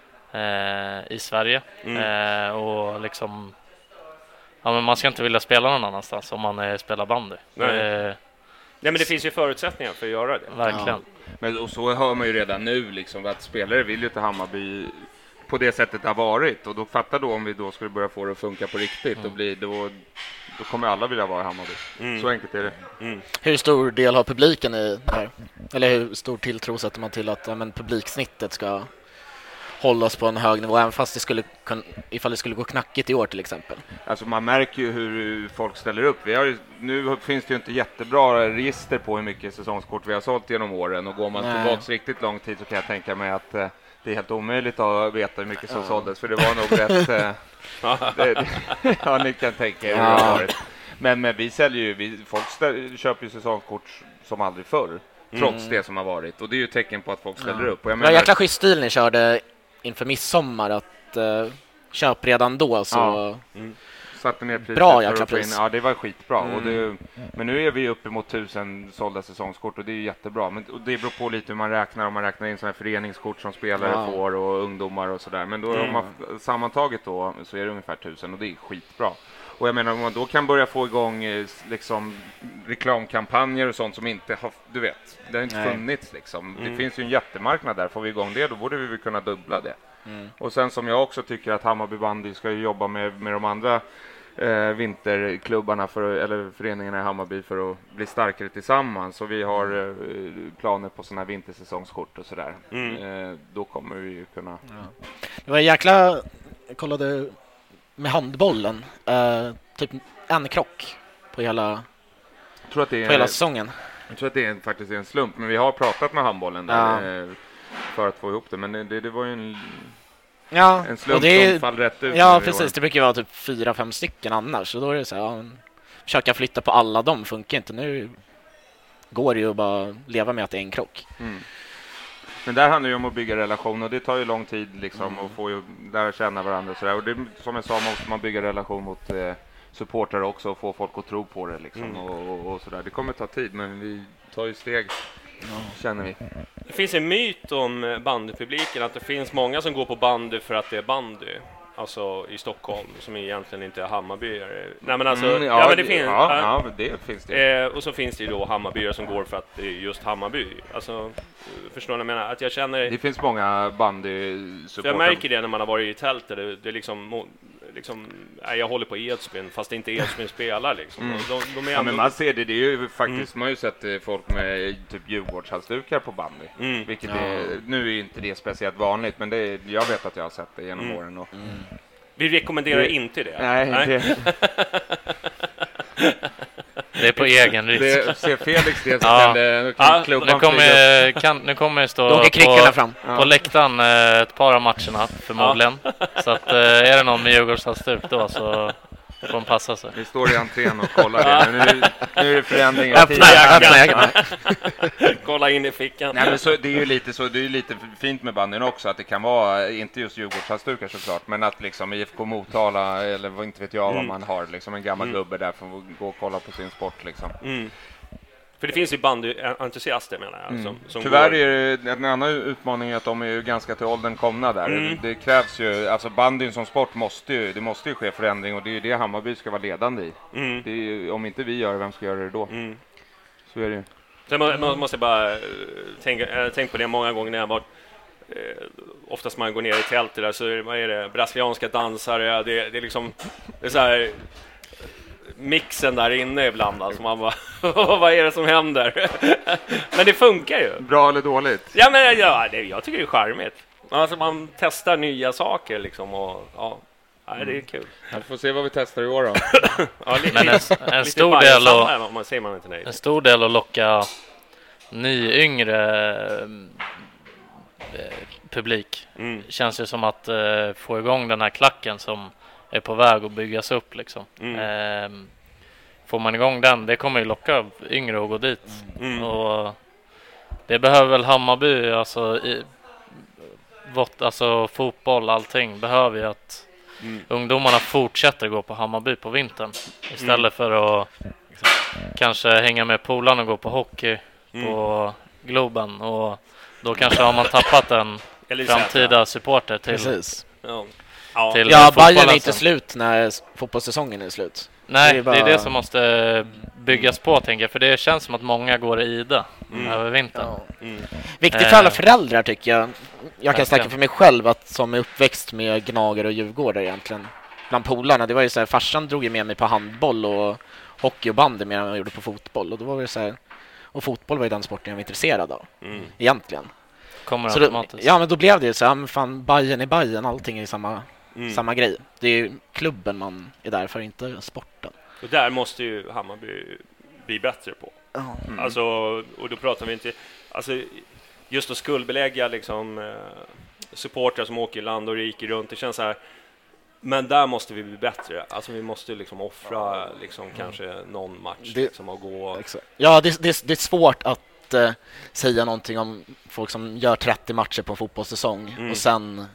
S6: eh, i Sverige. Mm. Eh, och liksom... Ja, men man ska inte vilja spela någon annanstans om man är, spelar bandy.
S5: Nej. Eh, Nej, men det finns ju förutsättningar för att göra det.
S6: Verkligen.
S4: Ja. Men, och så hör man ju redan nu liksom, att spelare vill ju till Hammarby på det sättet det har varit. Och då fattar då om vi då skulle börja få det att funka på riktigt. Mm. Då, blir, då, då kommer alla vilja vara i Hammarby. Mm. Så enkelt är det.
S7: Mm. Hur stor del har publiken i det här? Eller hur stor tilltro sätter man till att ja, men publiksnittet ska hållas på en hög nivå, även fast det skulle kun, ifall det skulle gå knackigt i år till exempel?
S4: Alltså man märker ju hur folk ställer upp. Vi har ju, nu finns det ju inte jättebra register på hur mycket säsongskort vi har sålt genom åren, och går man Nej. tillbaka riktigt lång tid så kan jag tänka mig att eh, det är helt omöjligt att veta hur mycket som ja. såldes, för det var nog rätt eh, det, det, ja, ni kan tänka er hur det har varit. Men, men vi säljer ju, vi, folk ställ, köper ju säsongskort som aldrig förr, trots mm. det som har varit, och det är ju ett tecken på att folk ställer
S7: ja.
S4: upp. Och jag
S7: menar, det var jäkla schysst stil ni körde inför midsommar, att uh, köp redan då så
S4: ja. mm. satte ner priset
S7: bra jäkla pris.
S4: Ja, det var skitbra. Mm. Och det, men nu är vi uppe mot tusen sålda säsongskort, och det är jättebra. Men och det beror på lite hur man räknar, om man räknar in sådana här föreningskort som spelare ja. får och ungdomar och sådär. Men då mm. om man, sammantaget då så är det ungefär tusen, och det är skitbra. Och jag menar, om man då kan börja få igång liksom reklamkampanjer och sånt som inte har, du vet, det har inte Nej. funnits liksom. Mm. Det finns ju en jättemarknad där, får vi igång det, då borde vi väl kunna dubbla det. Mm. Och sen som jag också tycker att Hammarby bandy ska jobba med, med de andra eh, vinterklubbarna för, eller föreningarna i Hammarby för att bli starkare tillsammans. Så vi har eh, planer på sådana här vintersäsongskort och sådär. Mm. Eh, då kommer vi ju kunna...
S7: Ja. Det var en jäkla... Jag kollade med handbollen. Eh, typ en krock på hela,
S4: jag tror att det är,
S7: på hela säsongen.
S4: Jag tror att det är, faktiskt är en slump. Men vi har pratat med handbollen där, ja. eh, för att få ihop det. Men det, det var ju en...
S7: Ja,
S4: en slump
S7: det är,
S4: som fall rätt ut.
S7: Ja, precis. Det brukar vara typ fyra, fem stycken annars. Så då är det så här, ja, försöka flytta på alla dem funkar inte. Nu går det ju att bara leva med att det är en krock. Mm.
S4: Men där handlar det ju om att bygga relation, och det tar ju lång tid liksom, mm. och få ju lära känna varandra och sådär. Och det, som jag sa, måste man bygga relation mot eh, supportrar också och få folk att tro på det liksom, mm. och, och, och sådär. Det kommer ta tid, men vi tar ju steg, ja. känner vi.
S5: Det finns en myt om bandypubliken, att det finns många som går på bandy för att det är bandy. Alltså i Stockholm, som egentligen inte är Hammarbyare. Nej, men alltså, mm, ja, ja, men det, det finns,
S4: ja, ja, men det finns det.
S5: Eh, och så finns det ju då Hammarbyare som går för att det är just Hammarby. Alltså, förstår ni vad jag menar? Att jag känner...
S4: Det finns många bandy-supporter.
S5: Jag märker det när man har varit i tältet. Det, det är liksom... liksom nej, jag håller på Edsbyn, fast det inte Edsbyn spelar liksom. Mm. De, de är
S4: ja, men man ser det, det är ju faktiskt, mm. man har ju sett folk med typ Djurgårdshalsdukar på bandy. Mm. Vilket ja. är, nu är inte det speciellt vanligt, men det är, jag vet att jag har sett det genom mm. åren. Och, mm.
S5: Vi rekommenderar det, inte det.
S4: Nej, nej. Det.
S6: Det är på egen risk.
S4: Det ser Felix det så ja. kan det, kan
S6: ja, nu kommer kan, nu kommer det stå på,
S7: fram.
S6: på ja. läktaren ett par av matcherna förmodligen. Ja. Så att är det någon med Djurgårdshalsduk då så får de passa sig.
S4: Vi står i entrén och kollar det. Nu, nu är det förändringar.
S5: Öppna jackan. Kolla in i fickan.
S4: Nej, men så, det är ju lite så, det är ju lite fint med bandyn också, att det kan vara, inte just Djurgårdshalsdukar såklart, men att liksom I F K Motala, eller vad inte vet jag mm. vad man har, liksom en gammal mm. gubbe där för att gå och kolla på sin sport liksom.
S5: Mm. För det finns ju bandyentusiaster menar jag.
S4: Mm.
S5: Som, som
S4: Tyvärr
S5: går...
S4: är det en annan utmaning att de är ju ganska till åldern komna där.
S5: Mm.
S4: Det krävs ju, alltså bandyn som sport måste ju, det måste ju ske förändring och det är ju det Hammarby ska vara ledande i. Mm. Det är ju, om inte vi gör det, vem ska göra det då? Mm. Så är det ju.
S5: Sen må, må, måste jag bara tänka, tänk på det många gånger när jag varit eh, oftast man går ner i tältet där så är det, vad är det brasilianska dansare, det, det är liksom det är så här mixen där inne ibland alltså man bara vad är det som händer? Men det funkar ju.
S4: Bra eller dåligt?
S5: Ja men ja, det, jag tycker det är charmigt. Alltså man testar nya saker liksom och ja, nej, det är kul.
S4: Vi får se vad vi testar i år då.
S5: Ja, lite,
S6: men en, en
S5: lite
S6: stor del
S5: att, om man säger man inte nej.
S6: En stor del att locka ny yngre eh, publik mm. känns ju som att eh, få igång den här klacken som är på väg att byggas upp liksom. Mm. Eh, får man igång den, det kommer ju locka yngre att gå dit. Mm. Och det behöver väl Hammarby, alltså, i, vårt, alltså fotboll, allting behöver ju att mm. ungdomarna fortsätter gå på Hammarby på vintern istället mm. för att liksom, kanske hänga med polarna och gå på hockey mm. på Globen, och då kanske har man tappat en framtida supporter till.
S7: Precis.
S5: Ja, ja.
S7: Till ja Bayern är inte slut när fotbollssäsongen är slut.
S6: Nej, det är, bara... det är det som måste byggas på, tänker jag, för det känns som att många går i ida mm. över vintern. Ja.
S7: Mm. Viktigt för alla föräldrar tycker jag. Jag kan snacka för mig själv att som är uppväxt med Gnager och Djurgårdar egentligen. Bland polarna, det var ju så här, farsan drog ju med mig på handboll och hockey och bandy mer än jag gjorde på fotboll. Och då var det så här, och fotboll var ju den sporten jag var intresserad av. Mm. Egentligen.
S6: Kommer
S7: så då, ja, men då blev det ju så här, men fan, Bayern är Bayern, allting är samma, mm. samma grej. Det är ju klubben man är där för, inte sporten.
S5: Och där måste ju Hammarby bli bättre på. Mm. Alltså, och då pratar vi inte... Alltså, just att skuldbelägga liksom, eh, supportrar som åker land och rike runt, det känns så här... Men där måste vi bli bättre. Alltså vi måste liksom offra liksom, mm. kanske någon match det, liksom, och gå...
S7: Exakt. Ja, det, det, det är svårt att eh, säga någonting om folk som gör trettio matcher på en fotbollssäsong mm. och sen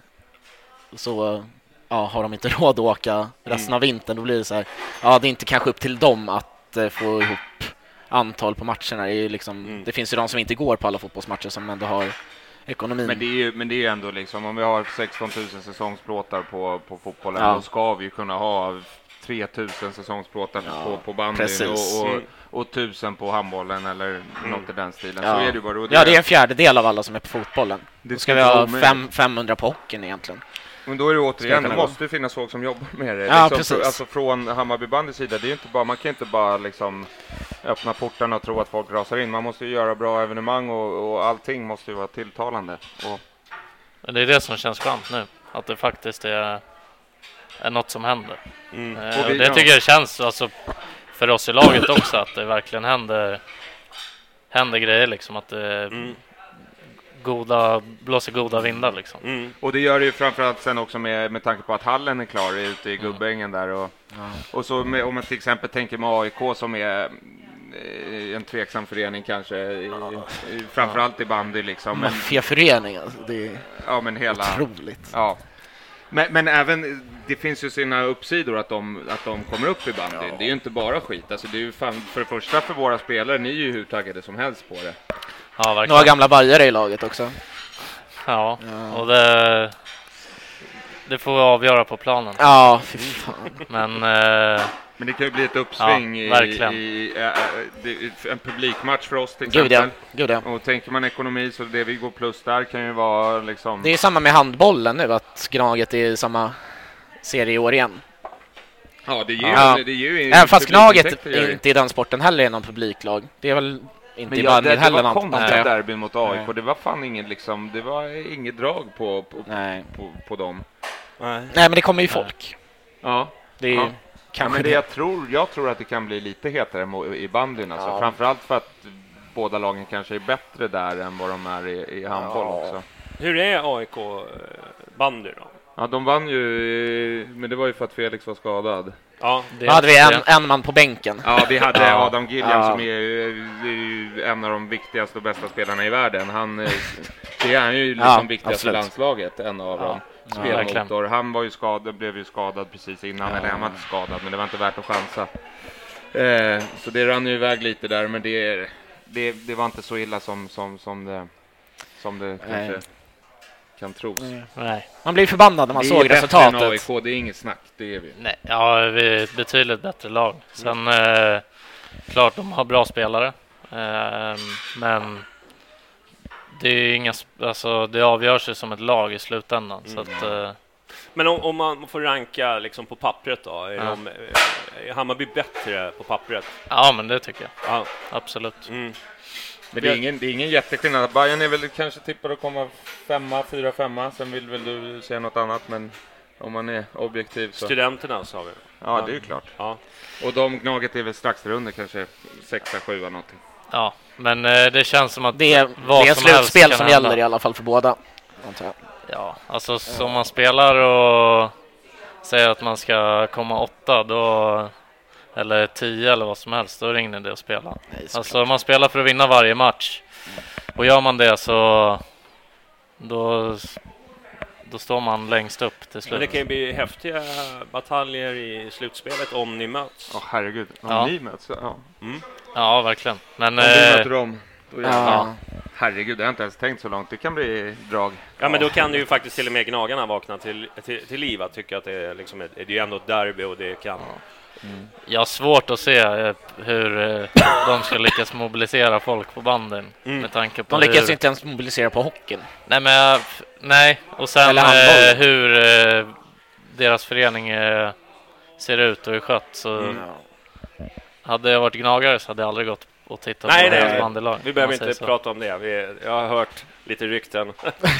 S7: så... Ja, har de inte råd att åka resten mm. av vintern, då blir det så här, ja, det är inte kanske upp till dem att eh, få ihop antal på matcherna. Det, är ju liksom, mm. det finns ju de som inte går på alla fotbollsmatcher som ändå har ekonomin.
S4: Men det är ju, men det är ju ändå liksom, om vi har sexton tusen säsongsplåtar på, på fotbollen, ja. Då ska vi ju kunna ha tre tusen säsongsplåtar ja, på, på bandyn och, och, och tusen på handbollen eller mm. något i den stilen.
S7: Ja.
S4: Så är det bara, det
S7: ja, det är en fjärdedel av alla som är på fotbollen. Det då ska vi ha fem, femhundra på hockeyn egentligen.
S4: Men då är det återigen, då måste det finnas folk som jobbar med det. Ja, liksom, för, alltså från Hammarby bandys sida, det är inte bara, man kan inte bara liksom öppna portarna och tro att folk rasar in. Man måste ju göra bra evenemang och, och allting måste ju vara tilltalande. Och...
S6: Det är det som känns skönt nu, att det faktiskt är, är något som händer. Mm. Eh, och vi, och det ja. tycker jag känns alltså, för oss i laget också, att det verkligen händer, händer grejer liksom, att det... Mm. goda, blåser goda vindar liksom.
S4: Mm. Och det gör det ju framförallt sen också med, med tanke på att hallen är klar ute i Gubbängen där och, ja. och så med, om man till exempel tänker med A I K som är eh, en tveksam förening kanske i, i, framförallt ja. i bandy liksom.
S7: Maffiaförening alltså, det är
S4: ja, men hela,
S7: otroligt.
S4: Ja. Men, men även, det finns ju sina uppsidor att de, att de kommer upp i bandy. Ja. Det är ju inte bara skit. Alltså, det är ju fan, för det första för våra spelare, ni är ju hur taggade som helst på det.
S6: Ja,
S7: några gamla bajare i laget också.
S6: Ja, ja. och det, det får vi avgöra på planen.
S7: Ja, fy fan.
S6: Men, eh,
S4: Men det kan ju bli ett uppsving
S6: ja,
S4: i, i äh, det, en publikmatch för oss till
S7: exempel.
S4: Gud ja.
S7: Gud ja.
S4: Och tänker man ekonomi så det vi går plus där kan ju vara liksom...
S7: Det är samma med handbollen nu, att Gnaget är i samma serie i år igen.
S4: Ja, det ger, ja. Det ger ju...
S7: Även fast Gnaget är inte i den sporten heller är någon publiklag. Det är väl... Inte
S4: men ja, det, det var konstigt derbyn mot A I K. Det var fan ingen liksom, det var inget drag på på,
S7: Nej.
S4: på, på dem.
S7: Nej. Nej, men det kommer ju folk.
S4: Ja.
S7: Det är
S4: ja.
S7: ju
S4: ja, men det jag tror jag tror att det kan bli lite hetare i bandyn alltså. Ja. Framförallt för att båda lagen kanske är bättre där än vad de är i, i handboll ja. också.
S5: Hur är A I K bandy då?
S4: Ja, de vann ju, men det var ju för att Felix var skadad.
S5: Ja,
S7: det Då hade vi en, en man på bänken.
S4: Ja, vi hade
S7: ja.
S4: Adam Gilliam ja. som är, är en av de viktigaste och bästa spelarna i världen. Han, det är han ju liksom ja, viktigaste landslaget, en av ja. dem. Spelmotor. Ja, han var ju skadad, blev ju skadad precis innan, ja. eller han var inte skadad, men det var inte värt att chansa. Eh, så det rann ju iväg lite där, men det, det, det var inte så illa som, som, som det, som det kanske kan tros.
S7: Mm. Nej. Man blir förbannad när man vi såg resultatet.
S4: A I K, det är inget snack, det är vi.
S6: Nej, ja, vi är ett betydligt bättre lag. Sen mm. eh, klart de har bra spelare, eh, men det är inga, alltså det avgörs ju som ett lag i slutändan. Mm. Så att, eh,
S5: men om, om man får ranka liksom på pappret då, är, ja. de, är Hammarby bättre på pappret?
S6: Ja, men det tycker jag.
S5: Ja.
S6: Absolut.
S5: Mm.
S4: Men det är ingen, det är ingen jätteskillnad. Bayern är väl kanske tippar att komma femma, fyra, femma. Sen vill väl du säga något annat, men om man är objektiv så...
S5: Studenterna sa vi.
S4: Ja, det är ju klart.
S5: Ja.
S4: Och de Gnaget är väl strax under, kanske sexa, sjua någonting.
S6: Ja, men eh, det känns som att
S7: det är, vad det är
S6: som
S7: slutspel som gäller i alla fall för båda.
S6: Ja, alltså som man spelar och säger att man ska komma åtta, då... eller tio eller vad som helst, då är det ingen idé att spela. Nej, alltså man spelar för att vinna varje match. Och gör man det så då, då står man längst upp till slut.
S5: Men det kan ju bli häftiga bataljer i slutspelet om ni möts.
S4: Åh oh, herregud, om
S6: ja.
S4: ni möts. Ja,
S6: mm. ja verkligen. Men,
S4: om
S6: eh,
S4: vi möter dem. Då
S7: ja.
S4: Ja. Herregud, jag har inte ens tänkt så långt. Det kan bli drag.
S5: Ja, men då kan du ju faktiskt till och med Gnagarna vakna till, till, till liv. Att tycka att det är, liksom ett, det är ju ändå ett derby och det kan... Ja.
S6: Mm. Jag har svårt att se hur eh, de ska lyckas mobilisera folk på banden mm. med tanke på
S7: de lyckas
S6: hur...
S7: inte ens mobilisera på hockeyn.
S6: Nej, men nej, och sen eh, hur eh, deras förening eh, ser ut och är skött, så mm. hade jag varit Gnagare så hade jag aldrig gått och tittat
S5: nej,
S6: på
S5: nej,
S6: deras bandelag.
S5: Vi behöver inte så. prata om det. Vi, jag har hört lite rykten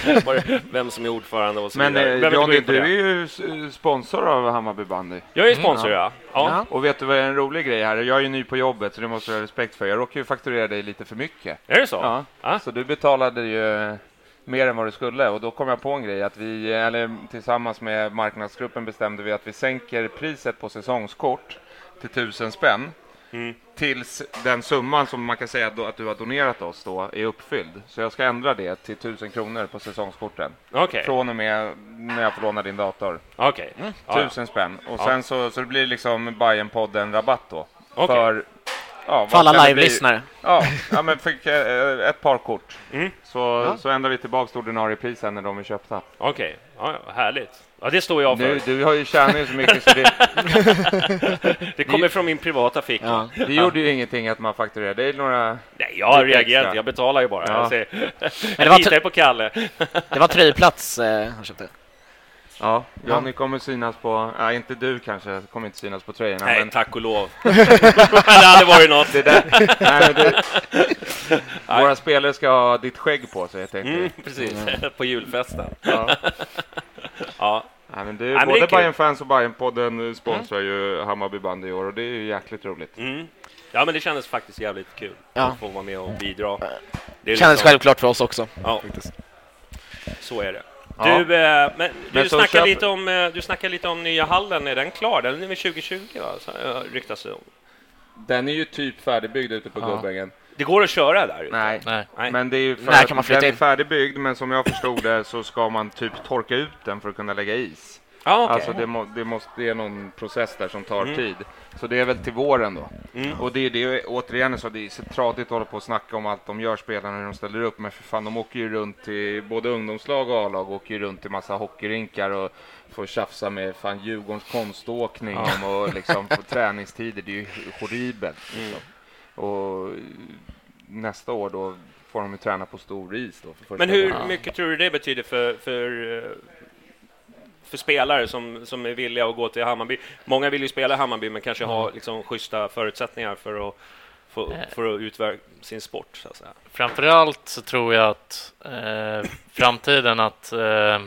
S5: vem som är ordförande och så
S4: men
S5: vidare.
S4: Men Johnny, du är ju sponsor av Hammarby bandy.
S5: Jag är sponsor, mm,
S4: ja.
S5: Ja.
S4: ja. Och vet du vad är en rolig grej här? Jag är ju ny på jobbet, så det måste jag ha respekt för. Jag råkar ju fakturera dig lite för mycket.
S5: Är det så?
S4: Ja. Ah. Så du betalade ju mer än vad du skulle, och då kom jag på en grej att vi, eller tillsammans med marknadsgruppen bestämde vi att vi sänker priset på säsongskort till tusen spänn. Mm. Tills den summan som man kan säga att du har donerat oss då är uppfylld. Så jag ska ändra det till tusen kronor på säsongskorten.
S5: Okay.
S4: Från och med när jag får låna din dator.
S5: Okej.
S4: Okay. Mm. Tusen spänn. Och ja. sen så, så det blir liksom Bajen-podden rabatt då.
S5: Okay.
S4: För, ja,
S7: för alla live-lyssnare.
S4: Ja, ja, men fick äh, ett par kort.
S5: Mm.
S4: Så, ja. så ändrar vi tillbaka till ordinarie pris när de är köpta.
S5: Okej, okay. Ja, härligt. Ja, det står jag för.
S4: Nu, du har ju tjänat så mycket så det...
S5: det kommer det, från min privata ficka.
S4: Ja. Det
S5: ja.
S4: gjorde ju ingenting att man fakturerade. Det är några...
S5: Nej, jag har reagerat inte. Jag betalar ju bara. Ja. Jag, ser.
S7: Men det var
S5: litar på Kalle.
S7: Det var tredjeplats eh, han köpte.
S4: Ja, ja, ni kommer synas på... Nej, inte du kanske. kommer inte synas på tröjorna.
S5: Nej,
S4: men...
S5: tack och lov. det hade varit något.
S4: Det där... Nej, men det... Våra spelare ska ha ditt skägg på sig, jag tänkte.
S5: Mm, precis, mm. på julfesten.
S4: Ja.
S5: ja.
S4: Nej, men det är, Nej, både Bajen-fans och Bajen-podden sponsrar mm. ju Hammarby bandy i år, och det är ju jäkligt roligt.
S5: Mm. Ja, men det kändes faktiskt jävligt kul ja. att få vara med och bidra. Det
S7: kändes liksom... självklart för oss också.
S5: Ja, så är det. Du, ja. eh, men, du, men snackar köp... lite om, eh, du snackar lite om nya hallen. Är den klar? Den är väl tjugo tjugo, va? Så, eh, ryktas det om.
S4: Den är ju typ färdigbyggd ute på ja. Gubbängen.
S5: Det går att köra där ute?
S4: Nej,
S5: Nej.
S4: men det är ju för
S7: Nej, kan man
S4: den är färdigbyggd, men som jag förstod det så ska man typ torka ut den för att kunna lägga is.
S5: Ah, okay.
S4: Alltså det, må, det måste det är någon process där som tar mm. tid. Så det är väl till våren då. Mm. Och det är det återigen, så det är så tradigt att hålla på och snacka om allt de gör, spelarna när de ställer upp, men för fan, de åker ju runt till både ungdomslag och A-lag, åker ju runt till massa hockeyrinkar och får tjafsa med fan Djurgårdens konståkning ja. och liksom på träningstider. Det är ju horribelt. Mm. Och nästa år då får de ju träna på stor is då. För
S5: men hur gången. mycket tror du det betyder för, för, för spelare som, som är villiga att gå till Hammarby? Många vill ju spela i Hammarby, men kanske mm. ha liksom schyssta förutsättningar för att, för, för att utverka sin sport, så att säga.
S6: Framförallt så tror jag att eh, framtiden att eh,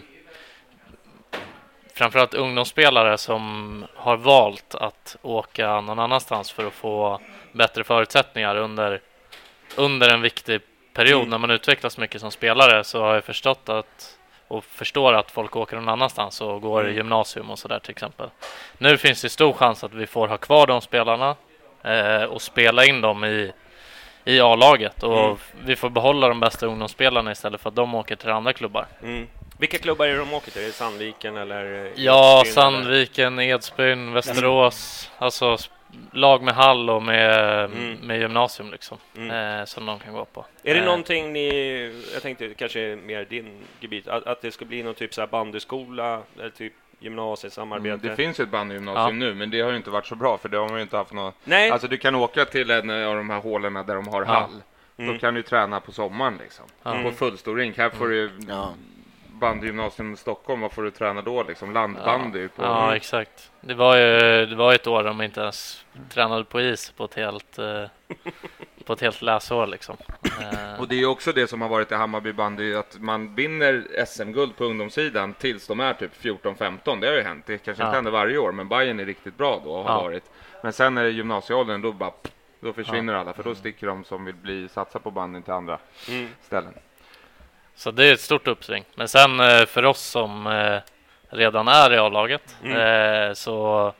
S6: framförallt ungdomsspelare som har valt att åka någon annanstans för att få bättre förutsättningar under, under en viktig period. Mm. När man utvecklas mycket som spelare, så har jag förstått att och förstår att folk åker någon annanstans och går
S5: Mm.
S6: i gymnasium och sådär till exempel. Nu finns det stor chans att vi får ha kvar de spelarna eh, och spela in dem i, i A-laget. Och
S5: Mm.
S6: vi får behålla de bästa ungdomsspelarna istället för att de åker till andra klubbar.
S5: Mm. Vilka klubbar är det de åker till? Är det Sandviken eller?
S6: Ja,
S5: Edsbyn,
S6: Sandviken, Edsbyn, Västerås. Alltså sp- lag med hall och med,
S5: Mm.
S6: med gymnasium liksom.
S5: Mm.
S6: Eh, som de kan gå på.
S5: Är det
S6: Eh,
S5: någonting ni, jag tänkte kanske mer din gebit, att, att det ska bli någon typ så här bandyskola eller typ gymnasiesamarbete?
S4: Mm, det finns ju ett bandygymnasium
S6: Ja.
S4: nu, men det har ju inte varit så bra för det har man ju inte haft något.
S5: Nej.
S4: Alltså du kan åka till en av de här hålen där de har
S6: Ja.
S4: hall.
S5: Mm.
S4: Då kan du träna på sommaren liksom.
S6: Ja.
S4: På fullstor rink. Här får du
S7: Ja.
S4: bandygymnasium i Stockholm, vad får du träna då liksom? Landbandy på...
S6: Ja, exakt. Det var ju det var ett år de inte ens tränade på is på ett helt eh, på ett helt läsår liksom. Eh,
S4: Och det är ju också det som har varit i Hammarby bandy, att man vinner S M-guld på ungdomssidan tills de är typ fjorton femton. Det har ju hänt. Det kanske
S6: Ja.
S4: inte händer varje år, men Bayern är riktigt bra då och har
S6: Ja.
S4: varit. Men sen är det gymnasieåldern, då bara då försvinner alla, för då sticker de som vill bli satsa på bandyn till andra
S5: Mm.
S4: ställen.
S6: Så det är ett stort uppsving. Men sen eh, för oss som eh, redan är i A-laget
S5: Mm.
S6: eh, så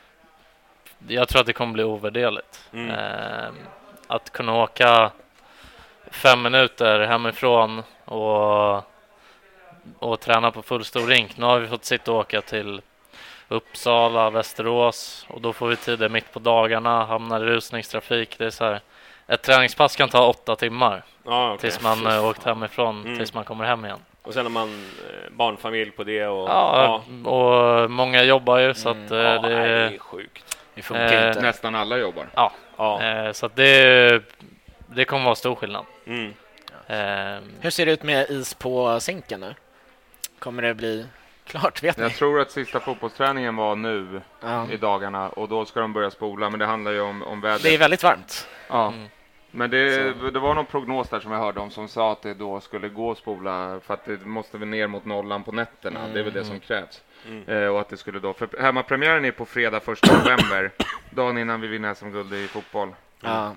S6: jag tror att det kommer bli ovärderligt.
S5: Mm.
S6: Eh, att kunna åka fem minuter hemifrån och, och träna på fullstor rink. Nu har vi fått sitta och åka till Uppsala, Västerås och då får vi tider mitt på dagarna, hamnar i rusningstrafik. Det är så här, ett träningspass kan ta åtta timmar
S5: Ja, okej.
S6: tills man eh, åkt hemifrån,
S5: Mm.
S6: tills man kommer hem igen.
S5: Och sen har man eh, barnfamilj på det och
S6: Ja, och många jobbar ju så
S7: Mm.
S6: att eh,
S5: ja,
S6: det,
S5: nej, det är sjukt.
S7: Det funkar
S6: Eh,
S7: inte.
S4: Nästan alla jobbar.
S6: ja,
S5: Ja.
S6: eh, så att det, det kommer vara stor skillnad.
S5: Mm.
S6: Eh,
S7: Hur ser det ut med is på Zinken nu? Kommer det bli klart, vet ni?
S4: Jag tror att sista fotbollsträningen var nu
S7: Ja.
S4: i dagarna och då ska de börja spola, men det handlar ju om, om vädret.
S7: Det är väldigt varmt.
S4: Ja.
S6: Mm.
S4: Men det, det var någon prognos där som jag hörde om som sa att det då skulle gå att spola för att det måste väl ner mot nollan på nätterna. Det är väl det som krävs.
S5: Mm.
S4: Eh, och att det skulle då, för hemmapremiären är på fredag första november, dagen innan vi vinner S M-guld i fotboll.
S7: Ja.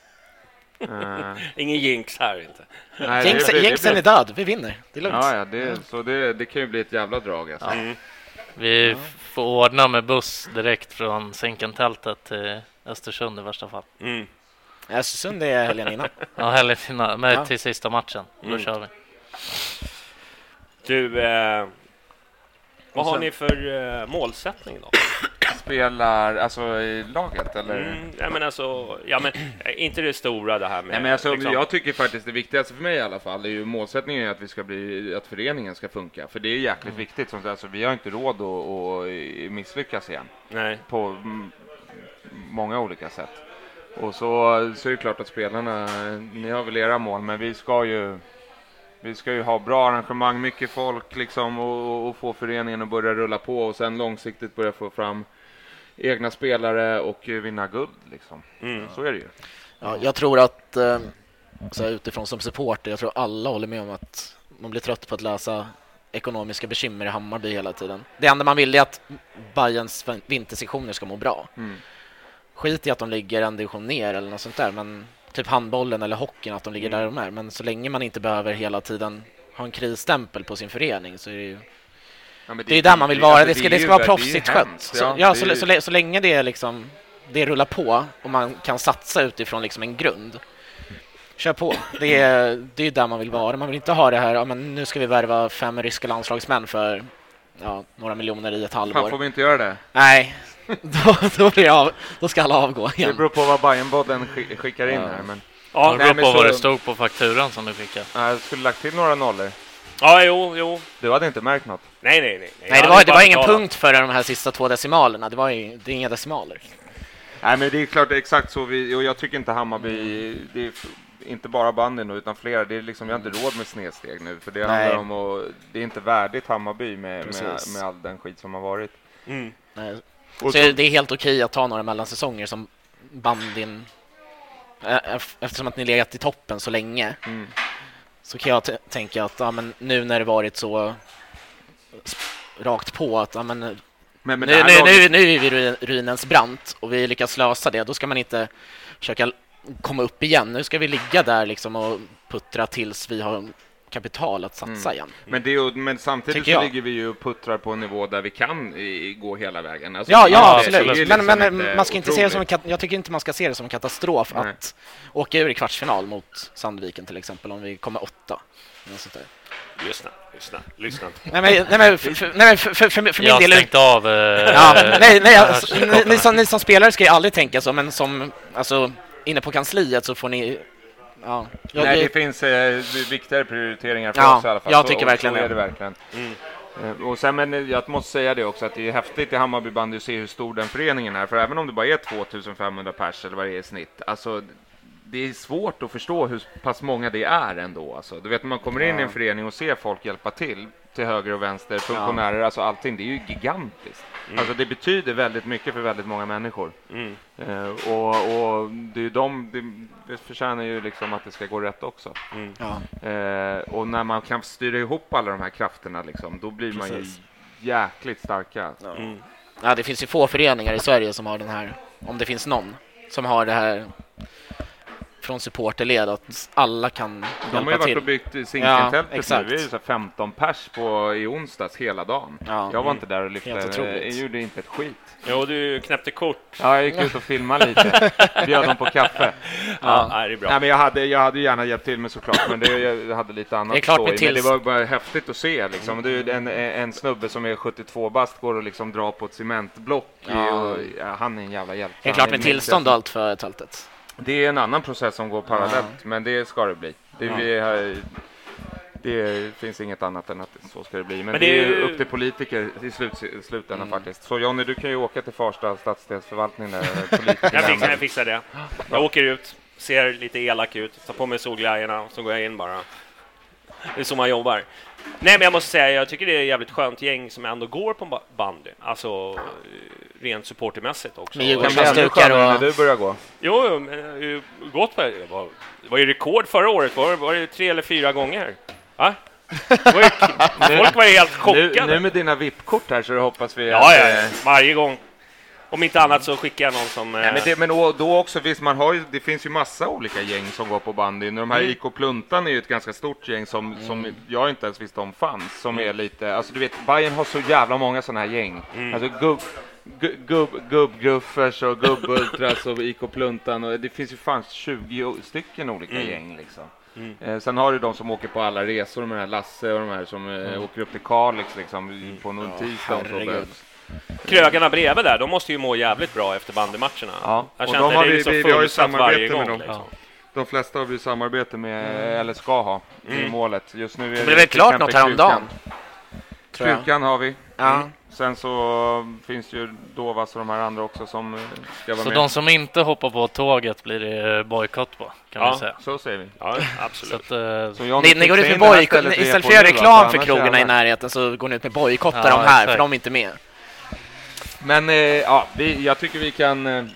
S4: Eh,
S5: Ingen jinx här inte.
S4: nej, det-
S7: Jinx,
S4: det- det-
S7: Jinxen är död, vi vinner. Det är lugnt.
S4: Ja, ja, det, så det, det kan ju bli ett jävla drag alltså.
S5: Mm.
S6: vi får ordna med buss direkt från Zinkentältet till Östersund i värsta fall.
S5: Mm.
S7: Östersund är helgen innan.
S6: Ja, helgen innan, med
S7: Ja.
S6: till sista matchen. Då
S5: Mm.
S6: kör vi.
S5: Du, eh, vad
S4: Och
S5: har
S4: sen-
S5: ni för eh, målsättning då?
S4: Spelar, alltså i laget eller?
S5: Mm, ja, men alltså, ja, men eh, inte det stora det här med...
S4: Nej, men alltså,
S5: liksom-
S4: jag tycker faktiskt det viktigaste för mig i alla fall är ju målsättningen är att vi ska bli, att föreningen ska funka, för det är jäkligt viktigt. Som, alltså, vi har inte råd att, att misslyckas igen
S5: Nej.
S4: på mm, många olika sätt. Och så, så är det klart att spelarna, ni har väl era mål, men vi ska ju vi ska ju ha bra arrangemang, mycket folk liksom, och, och få föreningen att börja rulla på och sen långsiktigt börja få fram egna spelare och eh, vinna guld liksom.
S5: Mm.
S4: Så är det ju.
S7: Ja, jag tror att eh, så här, utifrån som supporter, jag tror alla håller med om att man blir trött på att läsa ekonomiska bekymmer i Hammarby hela tiden. Det enda man vill är att Bayerns vintersektioner ska må bra.
S4: Mm.
S7: Skit i att de ligger en division ner eller något sånt där, men typ handbollen eller hockeyn, att de ligger
S5: Mm.
S7: där de är. Men så länge man inte behöver hela tiden ha en krisstämpel på sin förening så är det ju...
S4: Ja, men
S7: Det är där man vill vara. Det ska,
S4: är
S7: det
S4: ju-
S7: ska vara
S4: är ju
S7: proffsigt skött.
S4: hemskt.
S7: Så, ja,
S4: det
S7: så,
S4: är-
S7: så, så länge det är liksom, det rullar på och man kan satsa utifrån liksom en grund. Kör på. Det är, det är där man vill vara. Man vill inte ha det här, ja, men nu ska vi värva fem ryska landslagsmän för ja, några miljoner i ett
S4: Fan,
S7: halvår.
S4: får vi inte göra det?
S7: Nej, då, då, blir jag av, då ska alla avgå
S4: Det
S7: igen.
S4: beror på vad Bayern-bodden skick- skickar in
S7: Ja.
S4: här. Men
S5: Ja,
S6: Det
S4: nej,
S6: beror
S4: men
S6: på
S4: så-
S6: vad det stod på fakturan som du fick.
S4: äh, jag skulle lagt till några nollor.
S5: ja, jo, jo.
S4: Du hade inte märkt något.
S5: Nej, nej, nej.
S7: Nej, det var, det var ingen punkt för de här sista två decimalerna. Det var ju, det är inga decimaler.
S4: Nej, men det är klart, det är exakt så vi, och jag tycker inte Hammarby, det är f- inte bara bandyn utan flera, det är liksom, vi har inte råd med snedsteg nu, för det
S7: Nej.
S4: handlar om att, det är inte värdigt Hammarby med, med,
S7: Precis.
S4: med all den skit som har varit.
S5: Mm.
S7: Nej.
S4: Och
S7: Så
S4: så,
S7: det är helt okej att ta några mellansäsonger som bandin, eh, eff- eftersom att ni legat i toppen så länge.
S4: mm.
S7: Så kan jag t- tänka att ja, men nu när det varit så sp- rakt på att ja, men, nu,
S4: Men, men
S7: nu,
S4: det här
S7: nu,
S4: laget-
S7: nu är vi ru- ruinens brant och vi lyckas lösa det. Då ska man inte försöka komma upp igen. Nu ska vi ligga där liksom och puttra tills vi har kapital att satsa mm. igen.
S4: Men, det är ju, men samtidigt så ligger vi ju och puttrar på en nivå där vi kan i, gå hela vägen. Alltså,
S7: ja, ja, absolut. Liksom men, men man ska inte se det som en, jag tycker inte man ska se det som en katastrof Nej. att åka ur i kvartsfinal mot Sandviken till exempel om vi kommer åtta.
S5: Lyssna, lyssna, lyssna.
S7: Nej men, nej, men, för, för, nej, för, för, för, för min
S6: jag
S7: del...
S6: Jag stängt av... Uh,
S7: ja, nej, nej, alltså, ni, ni, som, ni som spelare ska ju aldrig tänka så, men som alltså, inne på kansliet så får ni... Ja,
S4: jag, nej, det finns eh, viktigare prioriteringar för
S7: ja,
S4: oss i alla fall.
S7: Jag tycker så, verkligen
S4: så är det. verkligen. Mm. Och sen, men jag måste säga det också att det är häftigt i Hammarby bandy att se hur stor den föreningen är. För även om det bara är tvåtusen-femhundra pers eller vad det är i snitt, alltså... Det är svårt att förstå hur pass många det är ändå. Alltså. Du vet, när man kommer in ja. i en förening och ser folk hjälpa till, till höger och vänster, funktionärer, ja. alltså allting, det är ju gigantiskt. Mm. Alltså det betyder väldigt mycket för väldigt många människor. Mm. Uh, och, och det är ju de, det, det förtjänar ju liksom att det ska gå rätt också. Mm. Ja. Uh, och när man kan styra ihop alla de här krafterna, liksom, då blir Precis. man ju jäkligt starka.
S7: Ja. Mm. Ja, det finns ju få föreningar i Sverige som har den här, om det finns någon, som har det här... från supporterled att alla kan hjälpa till.
S4: De har ju varit och byggt Zinkentältet ja, nu. Vi är ju så femton pers på i onsdags hela dagen. Ja. Jag var inte där och lyfte. Jag gjorde inte ett skit.
S5: Jo, du knäppte kort.
S4: Ja, jag gick ut och filmade lite. Bjöd dem på kaffe.
S5: Ja, ja. Nej, det är bra.
S4: Nej, men jag hade, jag hade gärna hjälpt till med såklart, men det, jag hade lite annat.
S7: Det är klart med
S4: men det var bara häftigt att se. Liksom. Det är en, en snubbe som är sjuttiotvå bast går och liksom drar på ett cementblock. Ja. Och, ja, han är en jävla hjälp.
S7: Det är klart med tillstånd och allt för tältet.
S4: Det är en annan process som går parallellt, ja. men det ska det bli. Det, ja. vi har, det finns inget annat än att så ska det bli. Men, men det, det är ju upp till politiker i slut, slutändan mm. faktiskt. Så Johnny, du kan ju åka till Farsta stadsdelsförvaltning där.
S5: jag, fixar, jag fixar det. Jag åker ut, ser lite elak ut, tar på mig solglajjorna och så går jag in bara. Det är så man jobbar. Nej, men jag måste säga, jag tycker det är ett jävligt skönt gäng som ändå går på bandy. Alltså rent supportermässigt också.
S7: Men kan bli stukar och...
S4: när du börjar gå.
S5: Jo, men jag har ju gått på det. Det var, det var ju rekord förra året. Var, var det tre eller fyra gånger? Va? Var ju, folk var ju helt chockade.
S4: Nu, nu med dina V I P-kort här så hoppas vi
S5: ja, att... Ja, ja, varje gång. Om inte annat så skickar jag någon som...
S4: Nej, men, det, men då, då också, visst, man har ju, det finns ju massa olika gäng som går på bandy. De här mm. I K Pluntan är ju ett ganska stort gäng som, mm. som jag inte ens visste om fanns. Som mm. är lite, alltså du vet, Bayern har så jävla många sådana här gäng. Mm. Alltså gubb, gubb, gubbgruffers och gubbultras och I K Pluntan. Och det finns ju fan tjugo stycken olika mm. gäng liksom. Mm. Eh, sen har du de som åker på alla resor, de här Lasse och de här som eh, mm. åker upp till Kalix liksom, mm. på någon ja, tisdag och så behövs.
S5: Krögarna bredvid där, de måste ju må jävligt bra efter bandymatcherna.
S4: Ja,
S5: jag
S4: och de har vi, vi, vi har ju samarbete
S5: gång,
S4: med dem.
S5: Liksom.
S4: Ja. De flesta har vi samarbete med, mm. eller ska ha, mm. i målet. Just nu är det,
S7: det är väl klart något häromdagen.
S4: Kyrkan har vi. Ja. Mm. Sen så finns ju Dovas och de här andra också som ska vara
S6: så
S4: med.
S6: Så de som inte hoppar på tåget blir det bojkott på, kan
S4: ja,
S6: vi säga.
S4: Så säger vi.
S5: Ja, absolut.
S6: Så att,
S7: så ni, ni går ut med bojkott, istället för att göra reklam för krogarna i närheten så går ni ut med bojkottar ja, de här, exakt. För de är inte med.
S4: Men eh, ja, vi, jag tycker vi kan eh,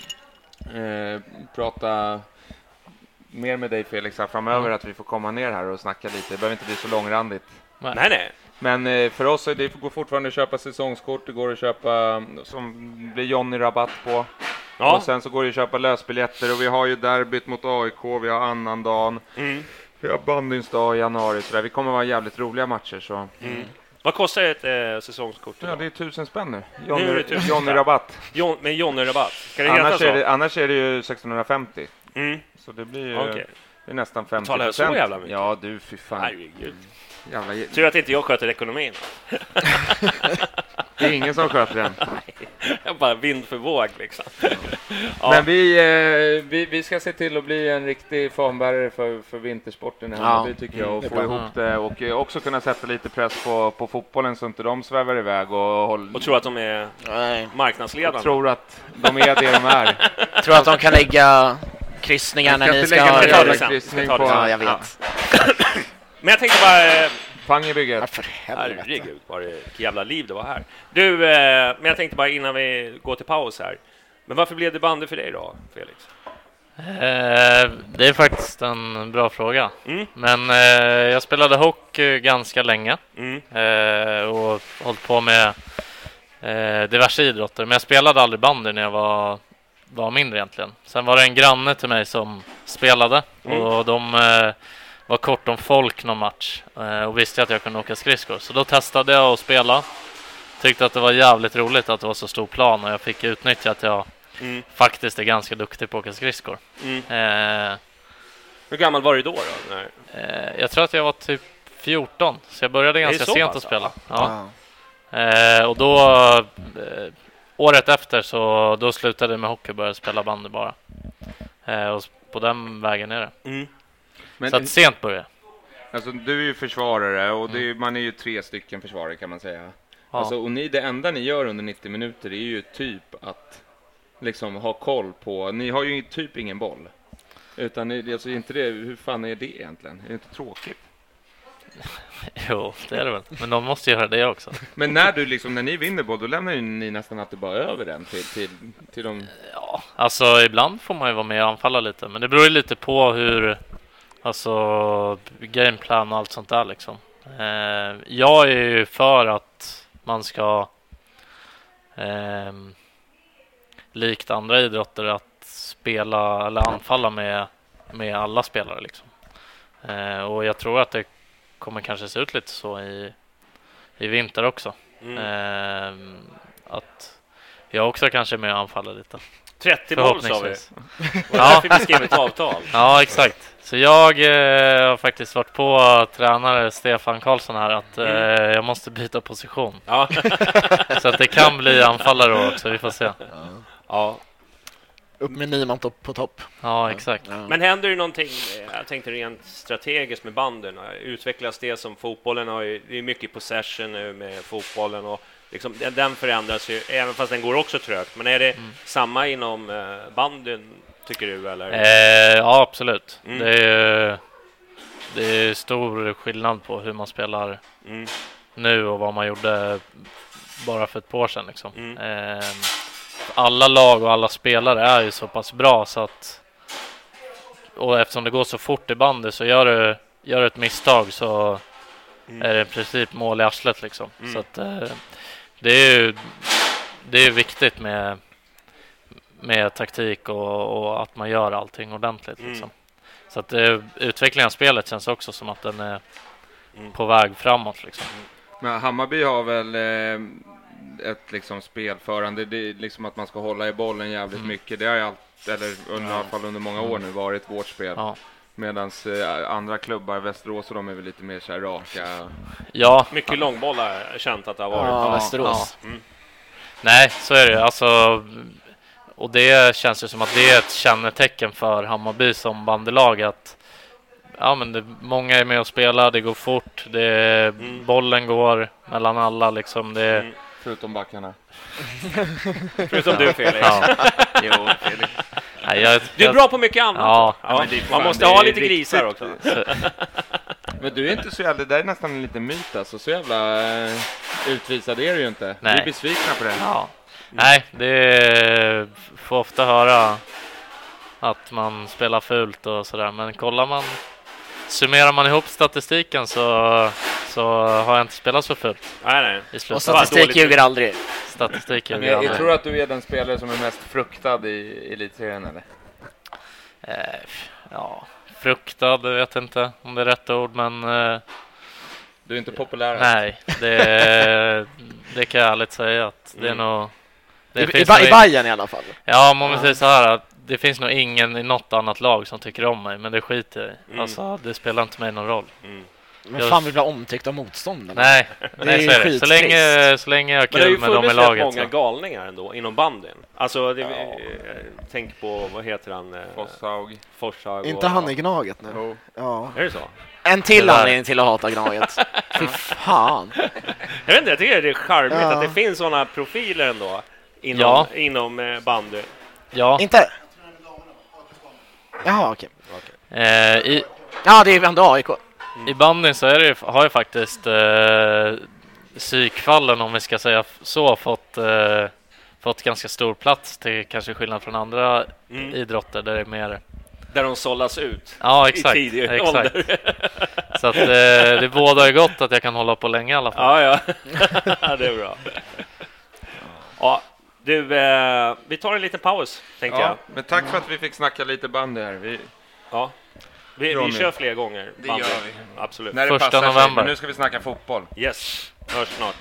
S4: prata mer med dig Felix här framöver, mm. att vi får komma ner här och snacka lite. Det behöver inte bli så långrandigt.
S5: Nej, nej.
S4: Men eh, för oss är det går fortfarande att köpa säsongskort. Det går att köpa, som blir Johnny rabatt på. Ja. Och sen så går det att köpa lösbiljetter. Och vi har ju derbyt mot A I K, vi har annandagen. Mm. Vi har bandyns dag i januari. Så där. Vi kommer vara jävligt roliga matcher. Så.
S5: Mm. Vad kostar ett eh, säsongskort idag?
S4: Ja, det är tusen spänn nu. Johnny, nu tusen Johnny rabatt.
S5: John, men Johnny rabatt. Ska det
S4: annars,
S5: heta så?
S4: Är det, annars är det ju sextonhundrafemtio.
S5: Mm.
S4: Så det blir ju
S5: okay.
S4: det är nästan femtio procent.
S5: Talar jag så jävla mycket?
S4: Ja, du, fy fan.
S5: Herregud.
S4: Jävla...
S5: Tur att inte jag sköter ekonomin.
S4: Det är ingen som sköter den.
S5: Jag bara vind för våg liksom.
S4: Ja. Men vi, eh, vi, vi ska se till att bli en riktig fanbärare för, för vintersporten. Ja. Det tycker jag. Och få ihop det. Och eh, också kunna sätta lite press på, på fotbollen så inte de svävar iväg. Och, håll...
S5: och tror att de är Nej. marknadsledande.
S4: Och tror att de är det de är.
S7: Tror att de kan lägga kryssningar när ni ska ha
S4: en kryssning på.
S7: Ja, jag vet. Ja.
S5: Men jag tänkte bara...
S4: Pang i bygget.
S7: Ja, för helvete.
S5: Herregud, vad det jävla liv det var här. Du, eh, men jag tänkte bara innan vi går till paus här. Men varför blev det bandy för dig då, Felix?
S6: Eh, det är faktiskt en bra fråga. Mm. Men eh, jag spelade hockey ganska länge. Mm. Eh, och hållit på med eh, diverse idrotter. Men jag spelade aldrig bandy när jag var, var mindre egentligen. Sen var det en granne till mig som spelade. Mm. Och de... Eh, var kort om folk någon match eh, och visste att jag kunde åka skridskor. Så då testade jag att spela. Tyckte att det var jävligt roligt att det var så stor plan och jag fick utnyttja att jag mm. faktiskt är ganska duktig på att åka skridskor. Mm. Eh,
S5: Hur gammal var du då? då? Nej.
S6: Eh, jag tror att jag var typ fjorton, så jag började ganska sent pass, att spela. Ja. Ja. Eh, och då, eh, året efter, så då slutade jag med hockey och började spela bandy bara. Eh, och på den vägen är det. Mm. Men så att sent började.
S4: Alltså, du är ju försvarare och det är, man är ju tre stycken försvarare kan man säga. Ja. Alltså, och ni, det enda ni gör under nittio minuter är ju typ att liksom ha koll på, ni har ju typ ingen boll. Utan alltså, inte det, hur fan är det egentligen? Är det inte tråkigt?
S6: Jo, det är det väl. Men de måste göra det också.
S4: Men när du liksom, när ni vinner boll, då lämnar ju ni nästan att det bara över den till, till, till de...
S6: Ja, alltså ibland får man ju vara med och anfalla lite. Men det beror ju lite på hur, alltså gameplan och allt sånt där liksom. Eh, jag är ju för att man ska eh, likt andra idrotter att spela eller anfalla med, med alla spelare liksom. Eh, och jag tror att det kommer kanske se ut lite så i, i vinter också. Mm. Eh, att jag också kanske är med och anfalla lite.
S5: trettio mål sa vi. Och därför vi skrev ett avtal.
S6: Ja, exakt. Så jag eh, har faktiskt varit på tränare Stefan Karlsson här att eh, mm. jag måste byta position. Ja. Så att det kan bli anfallare också, vi får se. Ja.
S5: Ja.
S7: Upp med Nyman på topp.
S6: Ja, exakt.
S5: Ja. Men händer det någonting, jag tänkte rent strategiskt med banden, utvecklas det som fotbollen har ju, det är mycket possession nu med fotbollen och liksom, den förändras ju, även fast den går också trögt. Men är det mm. samma inom banden, tycker du? Eller?
S6: Eh, ja, absolut. Mm. Det, är, det är stor skillnad på hur man spelar mm. nu och vad man gjorde bara för ett par år sedan. Liksom. Mm. Eh, alla lag och alla spelare är ju så pass bra så att, och eftersom det går så fort i bandet så gör du, gör du ett misstag så mm. är det i princip mål i arslet liksom. Mm. Så att eh, det är ju det är viktigt med med taktik och, och att man gör allting ordentligt liksom. Mm. Så att eh, utvecklingen av spelet känns också som att den är mm. på väg framåt liksom.
S4: Men Hammarby har väl eh, ett liksom spelförande, det är liksom att man ska hålla i bollen jävligt mm. mycket. Det har ju allt, eller under, i alla fall under många år nu varit vårt spel. Ja. Medan eh, andra klubbar, Västerås och de är väl lite mer så här raka.
S5: Ja, mycket långbollar känt att det har varit
S6: ja,
S5: på
S6: Västerås. Ja. Mm. Nej, så är det. Alltså, och det känns ju som att det är ett kännetecken för Hammarby som bandelag att ja, men det, många är med och spelar, det går fort, det, mm. bollen går mellan alla liksom. Det, mm.
S4: Förutom backarna.
S5: Förutom du, Felix. Ja.
S4: Jo, Felix.
S6: Nej, jag,
S5: du är bra på mycket annat.
S6: Ja.
S5: Ja, man fan, måste ha lite grisar också.
S4: Men du är inte så jävla, det där är nästan en liten myt alltså. Så jävla uh, utvisad är du ju inte. Nej. Vi är besvikna på det.
S6: Ja. Mm. Nej, det får ofta höra att man spelar fult och sådär. Men kollar man, summerar man ihop statistiken så, så har jag inte spelat så fult.
S5: Nej, nej.
S7: Och statistik ljuger aldrig.
S6: Statistik ljuger
S4: jag,
S6: aldrig.
S4: Jag tror att du är den spelare som är mest fruktad i elitserien, eller?
S6: Eh, ja, fruktad, jag vet inte om det är rätt ord, men... Eh,
S4: du är inte populär?
S6: Nej, det, det kan jag ärligt säga att det är mm. nog... Det
S7: I, i, ba- I Bayern i alla fall.
S6: Ja, man vill säga så här att det finns nog ingen i något annat lag som tycker om mig, men det skiter jag i. Mm. Alltså, det spelar inte mig någon roll. Mm.
S7: Men fan vill bli omtyckt av motståndarna.
S6: Nej, det nej så är det. Så länge, så länge jag har kul med dem i laget.
S5: Men det har ju funnits många galningar ändå inom banden. Alltså, det, ja. tänk på, vad heter han?
S4: Forshaug.
S5: Forshaug.
S7: Inte och, han i Gnaget nu.
S4: Oh.
S7: Ja.
S5: Är det så?
S7: En till anledning till att hata Gnaget. Fy fan.
S5: Jag vet inte, jag tycker det är charmigt ja. att det finns sådana profiler ändå. Inom, ja. inom bandy.
S6: Ja.
S7: Inte? Jaha, okej.
S6: Okay. Eh, i,
S7: ja, det är ändå A I K.
S6: Mm. I bandyn så är det, har ju faktiskt eh, psykfallen, om vi ska säga så, fått, eh, fått ganska stor plats till kanske skillnad från andra mm. idrotter där det är mer...
S5: Där de sållas ut.
S6: Ja, exakt. I tidig exakt. ålder. Så att eh, det bådar ju gott att jag kan hålla på länge i alla fall.
S5: Ja, ja. Det är bra. Ja. Du, eh, vi tar en liten paus, tänkte
S4: ja,
S5: jag.
S4: Men tack för att vi fick snacka lite bandy här. Vi...
S5: Ja. Vi, vi kör fler gånger.
S9: Det gör vi.
S5: Absolut.
S9: När det
S6: Första
S9: passar
S6: november.
S9: sig, men nu ska vi snacka fotboll.
S5: Yes, hörs snart.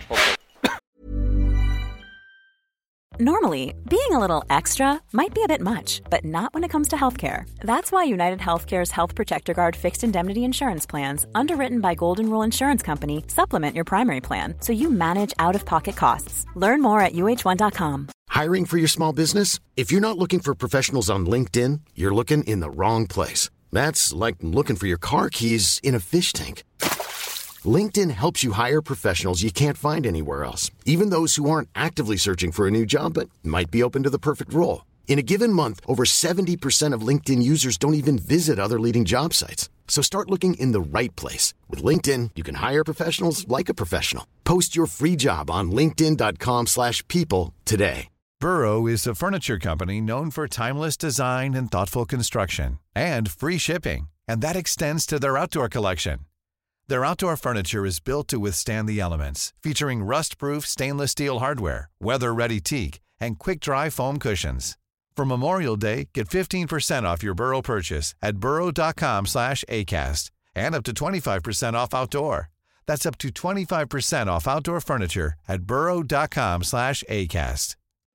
S10: Normally, being a little extra might be a bit much, but not when it comes to healthcare. That's why United Healthcare's Health Protector Guard fixed indemnity insurance plans, underwritten by Golden Rule Insurance Company, supplement your primary plan so you manage out-of-pocket costs. Learn more at U H one dot com.
S2: Hiring for your small business? If you're not looking for professionals on LinkedIn, you're looking in the wrong place. That's like looking for your car keys in a fish tank. LinkedIn helps you hire professionals you can't find anywhere else, even those who aren't actively searching for a new job but might be open to the perfect role. In a given month, over seventy percent of LinkedIn users don't even visit other leading job sites. So start looking in the right place. With LinkedIn, you can hire professionals like a professional. Post your free job on linkedin dot com slash people today.
S11: Burrow is a furniture company known for timeless design and thoughtful construction, and free shipping, and that extends to their outdoor collection. Their outdoor furniture is built to withstand the elements, featuring rust-proof stainless steel hardware, weather-ready teak, and quick-dry foam cushions. For Memorial Day, get fifteen percent off your Burrow purchase at burrow dot com slash acast, and up to twenty-five percent off outdoor. That's up to twenty-five percent off outdoor furniture at burrow dot com slash acast.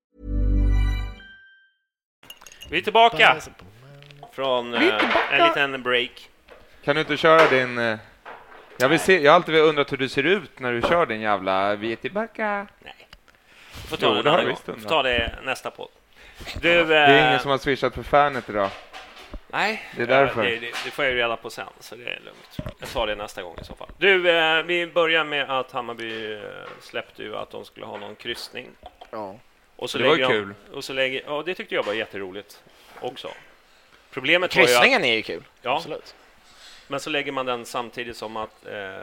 S5: Vi är tillbaka från uh, en liten break.
S4: Kan du inte köra din... Uh... Jag, vill se, jag har alltid undrat hur du ser ut när du kör din jävla vi är tillbaka.
S5: Nej. Får ta, jo, det, det får ta det nästa podd. Du, det är
S4: äh... ingen som har swishat för fanet idag.
S5: Nej,
S4: det är därför.
S5: Ja, det, det, det får jag ju reda på sen, så det är lugnt. Jag tar det nästa gång i så fall. Du, eh, vi börjar med att Hammarby släppte ju att de skulle ha någon kryssning.
S7: Ja.
S5: Och så
S4: det var
S5: ju
S4: kul.
S5: Och så lägger, ja, det tyckte jag var jätteroligt också. Problemet
S7: kryssningen
S5: var ju att,
S7: är ju kul.
S5: Ja,
S7: absolut.
S5: Men så lägger man den samtidigt som att eh,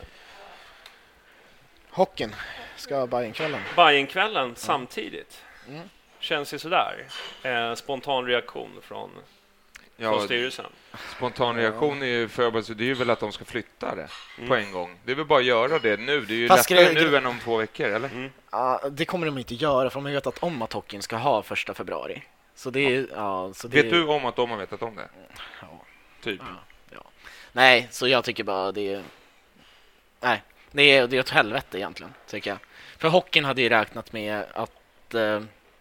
S7: hockeyn ska Bajenkvällen.
S5: Bajenkvällen mm. samtidigt.
S7: Mm.
S5: Känns ju sådär. Eh, spontan reaktion från,
S4: ja,
S5: från styrelsen.
S4: Spontan reaktion är ju för, det är ju väl att de ska flytta det mm. på en gång. Det är väl bara att göra det nu. Det är ju
S7: Fast
S4: lättare
S7: det,
S4: nu än om två veckor, eller?
S7: Mm. Ja, det kommer de inte göra, för de har vetat om att hockeyn ska ha första februari. Så det är, ja. Ja, så det
S4: vet
S7: är...
S4: du om att de har vetat om det?
S7: Ja.
S4: Typ.
S7: Ja. Ja. Nej, så jag tycker bara det är... Nej, det är, det är ett helvete egentligen, tycker jag. För hockeyn hade ju räknat med att eh,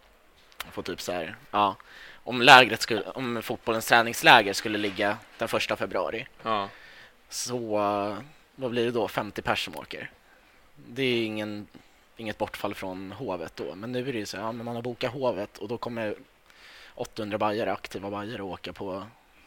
S7: få typ så här, ja, om lägret skulle, om fotbollens träningsläger skulle ligga den första februari.
S4: Ja.
S7: Så uh, vad blir det då? femtio pers som åker. Det är ingen inget bortfall från Hovet då, men nu är det ju så ja, men man har bokat Hovet och då kommer åttahundra bajare, aktiva bajare, åka på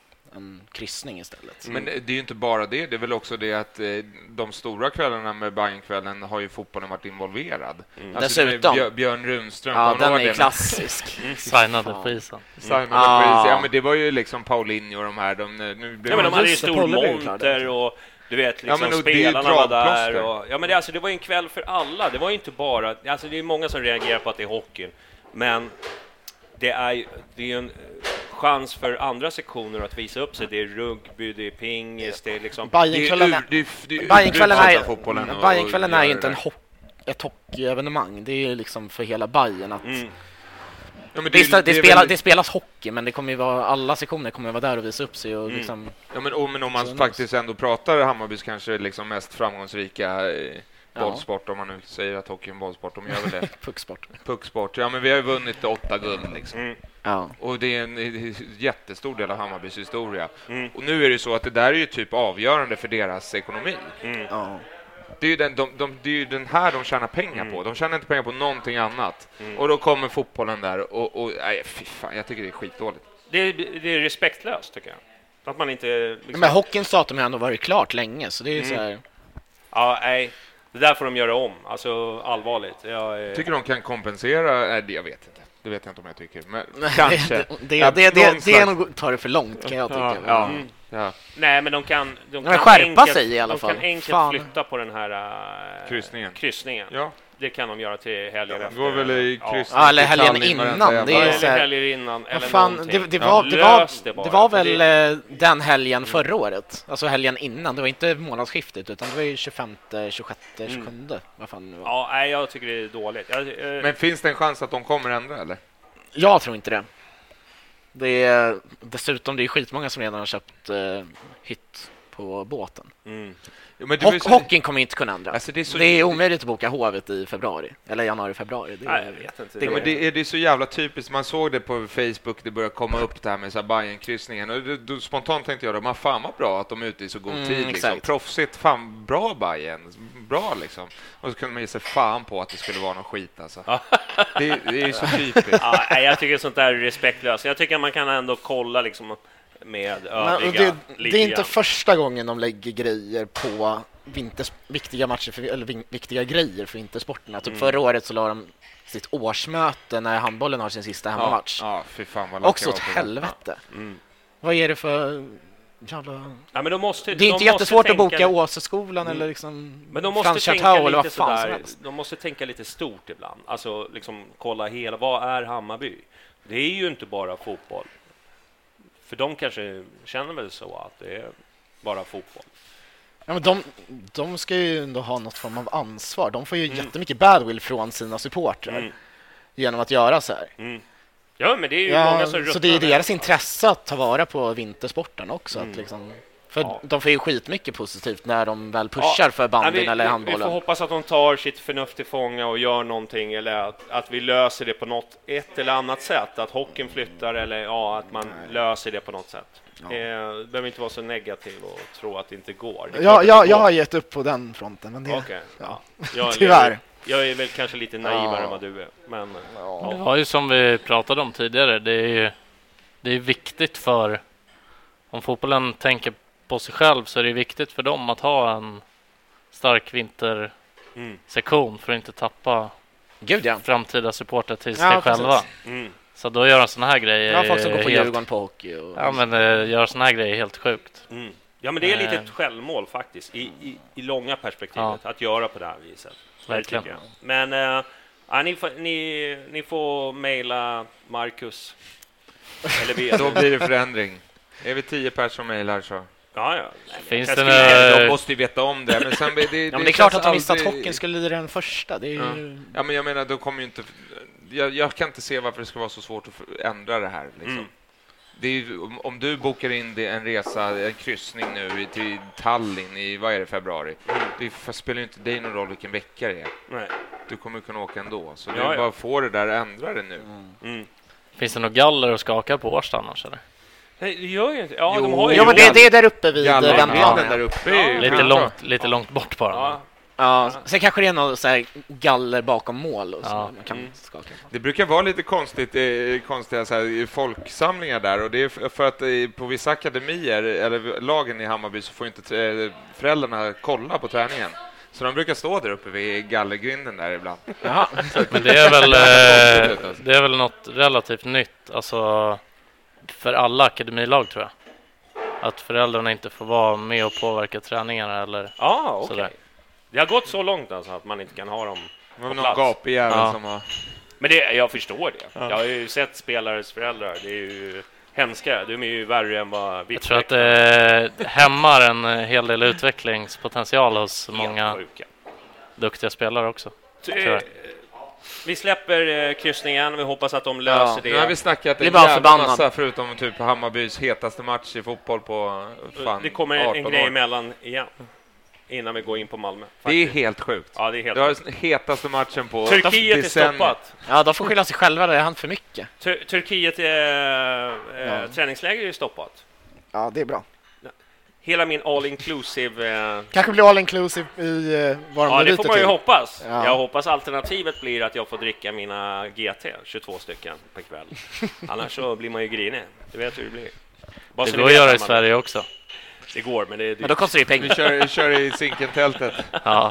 S7: en kryssning istället.
S4: Men det är ju inte bara det, det är väl också det att eh, de stora kvällarna med Bajenkvällen har ju fotbollen varit involverad.
S7: Mm. Alltså, dessutom
S4: Björ, Björn Runström,
S7: ja, den är klassisk.
S6: Mm. Signade på isen.
S4: Signade mm. på isen. Ja, men det var ju liksom Paulinho och de här, de, nu blev
S5: ja, men de hade ju stor monter och du vet liksom
S4: ja,
S5: spelarna var där och, ja men det, alltså, det var ju en kväll för alla. Det var ju inte bara, alltså det är många som reagerar på att det är hockey, men det är det är en chans för andra sektioner att visa upp sig. Det är rugby, det är pingis, det är liksom
S7: Bajenkvällen är,
S4: det är, det är,
S7: Bajenkvällen är, Bajenkvällen är inte en ho- ett hockeyevenemang. Det är liksom för hela Bajen att
S4: mm.
S7: ja, men det, det, det, det, spelar, väldigt... det spelas hockey, men det kommer ju vara, alla sektioner kommer vara där och visa upp sig och mm. liksom,
S4: ja, men, och, men om man faktiskt ändå pratar Hammarbys kanske liksom mest framgångsrika eh, bollsport, ja. Om man nu säger att hockey är en bollsport, de gör väl det.
S7: Pucksport.
S4: Pucksport. Ja, men vi har ju vunnit åtta guld liksom. Mm.
S7: Ja.
S4: Och det är en jättestor del av Hammarbys historia.
S5: Mm.
S4: Och nu är det så att det där är ju typ avgörande för deras ekonomi.
S5: Mm.
S7: Ja.
S4: Det är ju den, de, de, det är ju den här de tjänar pengar mm. på. De tjänar inte pengar på någonting annat.
S5: Mm.
S4: Och då kommer fotbollen där och, och nej, fy fan, jag tycker det är skitdåligt.
S5: Det är, det är respektlöst, tycker jag. Att man inte... Liksom...
S7: Men hockeyn sa att de ändå varit klart länge, så det är ju mm. så här...
S5: Ja, nej. Det där får de göra om. Alltså, allvarligt. Jag, eh...
S4: tycker de kan kompensera... Nej, det jag vet inte. Det vet jag inte om jag tycker. Men kanske.
S7: det, det, ja, det, det, det är nog tar det för långt, kan jag tycka.
S4: Ja, ja. Mm.
S5: Ja. Nej, men de kan, de
S7: kan
S5: men
S7: skärpa
S5: enkelt,
S7: sig i alla fall.
S5: De kan enkelt
S7: Fan.
S5: flytta på den här uh,
S4: kryssningen.
S5: kryssningen.
S4: Ja.
S5: Det kan de göra till helger
S4: ja,
S5: efter.
S4: Går väl i kryssning
S7: ja, eller helgen innan. Det är
S5: eller helger innan. Eller
S7: fan, det, det, var, det, var, det, det var väl det... den helgen förra mm. året. Alltså helgen innan. Det var inte månadsskiftet, utan det var ju tjugofemte, tjugosjätte, tjugosjunde. Mm. Vad fan det var.
S5: Ja, nej, jag tycker det är dåligt. Jag, eh...
S4: Men finns det en chans att de kommer ändra, eller?
S7: Jag tror inte det. Det är, dessutom det är skitmånga som redan har köpt eh, hytt på båten.
S5: Mm.
S4: Jo, men
S7: Ho-
S4: så...
S7: Hockeyn kommer inte kunna ändra.
S4: Alltså, det, är så...
S7: det är omöjligt att boka Hovet i februari. Eller januari, februari. Det,
S5: Nej, jag vet inte.
S7: Det,
S4: ja, men det, är, det är så jävla typiskt. Man såg det på Facebook, det började komma upp det här med så här Bayern-kryssningen. Och då, då, spontant tänkte jag, man fan vad bra att de är ute i så god
S7: mm,
S4: tid. Liksom. Proffsigt, fan bra Bayern. Bra liksom. Och så kunde man ge sig fan på att det skulle vara någon skit alltså. det, det är så typiskt.
S5: Ja, jag tycker sånt där är respektlöst. Jag tycker man kan ändå kolla liksom med övriga.
S7: det, det är inte första gången de lägger grejer på vinters, viktiga matcher för, eller vin, viktiga grejer för vintersporterna. Typ mm. förra året så la de sitt årsmöte när handbollen har sin sista hemmamatch.
S4: Ja, ja, fy fan vad
S7: också åt helvete.
S5: Mm.
S7: Vad är det för jävla...
S5: Ja, men de måste,
S7: det är inte
S5: de
S7: jättesvårt
S5: tänka...
S7: att boka Åseskolan mm. eller liksom
S5: men de måste
S7: Frans
S5: tänka
S7: Chateau,
S5: lite
S7: eller fan
S5: sådär, de måste tänka lite stort ibland. Alltså liksom kolla hela, vad är Hammarby? Det är ju inte bara fotboll. För de kanske känner väl så att det är bara fotboll.
S7: Ja, men de, de ska ju ändå ha något form av ansvar. De får ju mm. jättemycket badwill från sina supportrar mm. genom att göra så här.
S5: Mm. Ja, men det är ju
S7: ja,
S5: många som
S7: så det är deras intresse att ta vara på vintersporten också. Mm. Att liksom, för ja. de får ju skitmycket positivt när de väl pushar ja. för bandyn ja, eller handbollen.
S5: Vi får hoppas att de tar sitt förnuft till fånga och gör någonting, eller att, att vi löser det på något ett eller annat sätt. Att hockeyn flyttar, eller ja, att man Nej. löser det på något sätt. Ja. Det behöver inte vara så negativ och tro att det inte går. Det
S8: ja, ja,
S5: det går.
S8: Jag har gett upp på den fronten. Men det,
S5: okay.
S8: ja.
S5: jag,
S8: tyvärr.
S5: Jag, jag är väl kanske lite naivare ja. än vad du är. Men,
S6: ja. Det var ju som vi pratade om tidigare. Det är ju det är viktigt för... Om fotbollen tänker på sig själv så är det viktigt för dem att ha en stark vintersektion mm. för att inte tappa
S7: Gud, ja.
S6: framtida supporter till
S7: ja,
S6: sig själva.
S5: Mm.
S6: Så då gör de såna här grejer.
S7: Ja, folk som går på
S6: helt...
S7: Djurgården på hockey. Och...
S6: Ja, men uh, gör såna här grejer helt sjukt.
S5: Mm. Ja, men det är lite ett självmål faktiskt i, i, i långa perspektivet ja. att göra på det här viset.
S6: Verkligen.
S5: Men uh, ja, ni, får, ni, ni får mejla Marcus. Eller vi,
S4: då blir det förändring. Är vi tio personer som mejlar så...
S5: Ja, ja.
S6: Finns
S4: det
S6: några...
S4: De måste ju veta om det. Men, sen, det, det,
S7: ja, men det är klart att de visste att hockeyn skulle bli den första. Det är ju...
S4: ja. ja, men jag menar, de kommer ju inte... Jag, jag kan inte se varför det ska vara så svårt att ändra det här. Liksom. Mm. Det är ju, om, om du bokar in det, en resa, en kryssning nu till Tallinn i, vad är det, februari. Mm. Det spelar ju inte dig någon roll vilken vecka det är. Nej. Du kommer kunna åka ändå. Så ja, det är ja. bara att få det där, ändra det nu. Mm.
S5: Mm.
S6: Finns det några galler att skaka på Årsta annars, eller?
S5: Nej, det gör ju inte. Ja,
S7: jo,
S5: de har ju
S7: ja, men det, det är där uppe vid vändplanen.
S4: Där uppe.
S6: Ja. Lite, långt, lite långt bort bara.
S5: Ja.
S7: Ja, sen kanske det är något så här galler bakom mål och så
S6: ja.
S7: man kan
S5: mm.
S7: skaka.
S4: Det brukar vara lite konstigt, eh, konstiga så här, folksamlingar där, och det är för att eh, på vissa akademier eller lagen i Hammarby så får inte eh, föräldrarna kolla på träningen. Så de brukar stå där uppe vid gallergrinden där ibland.
S6: Jaha. Men det är väl eh, det är väl något relativt nytt, alltså för alla akademilag tror jag. Att föräldrarna inte får vara med och påverka träningarna eller
S5: ah, okay.
S6: sådär.
S5: Det har gått så långt alltså att man inte kan ha dem på
S4: någon
S5: plats.
S4: Gapig jävel
S6: ja.
S4: som har...
S5: Men det, jag förstår det.
S4: Ja.
S5: Jag har ju sett spelares föräldrar. Det är ju hemska. De är ju värre än vad vi.
S6: Jag tror att det hämmar en hel del utvecklingspotential hos helt många sjuka. Duktiga spelare också.
S5: Så, vi släpper kryssningen. Vi hoppas att de löser ja. det.
S4: Nu har vi snackat en jävla massa förutom typ Hammarbys hetaste match i fotboll på fan
S5: det kommer en grej
S4: år.
S5: emellan igen. Innan vi går in på Malmö.
S4: Faktiskt. Det är helt sjukt.
S5: Ja, det är helt
S4: det var den hetaste matchen på
S5: Turkiet är stoppat.
S7: Ja, de får skylla sig själva, det är han för mycket.
S5: Tur- Turkiet är äh, ja. träningsläger är stoppat.
S8: Ja, det är bra.
S5: Hela min all inclusive äh...
S8: kanske blir all inclusive i äh, vad de
S5: ja, det får man ju
S8: till.
S5: hoppas.
S8: Ja.
S5: Jag hoppas alternativet blir att jag får dricka mina G T tjugotvå stycken per kväll. Annars så blir man ju grinig. Du vet hur det blir.
S6: Bara det går att göra i Sverige också.
S5: Det går, men det är
S7: men då kostar det pengar.
S4: Vi kör, kör i Zinkentältet.
S6: Ja.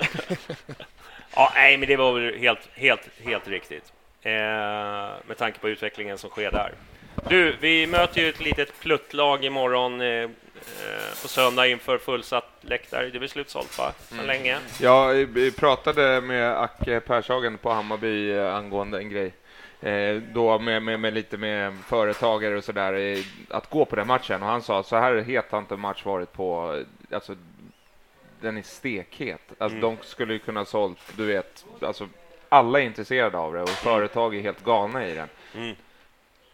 S5: Ja, nej, men det var väl helt, helt, helt riktigt. Eh, med tanke på utvecklingen som sker där. Du, vi möter ju ett litet pluttlag imorgon eh, på söndag inför fullsatt läktare. Det är väl slutsålt, va? Så mm. länge.
S4: Jag pratade med Acke Pershagen på Hammarby angående en grej. Eh, då med, med, med lite med företagare och sådär eh, att gå på den matchen, och han sa så här het har inte match varit på, alltså den är stekhet, alltså mm. de skulle ju kunna sålt, du vet, alltså alla är intresserade av det och företag är helt galna i den. Mm.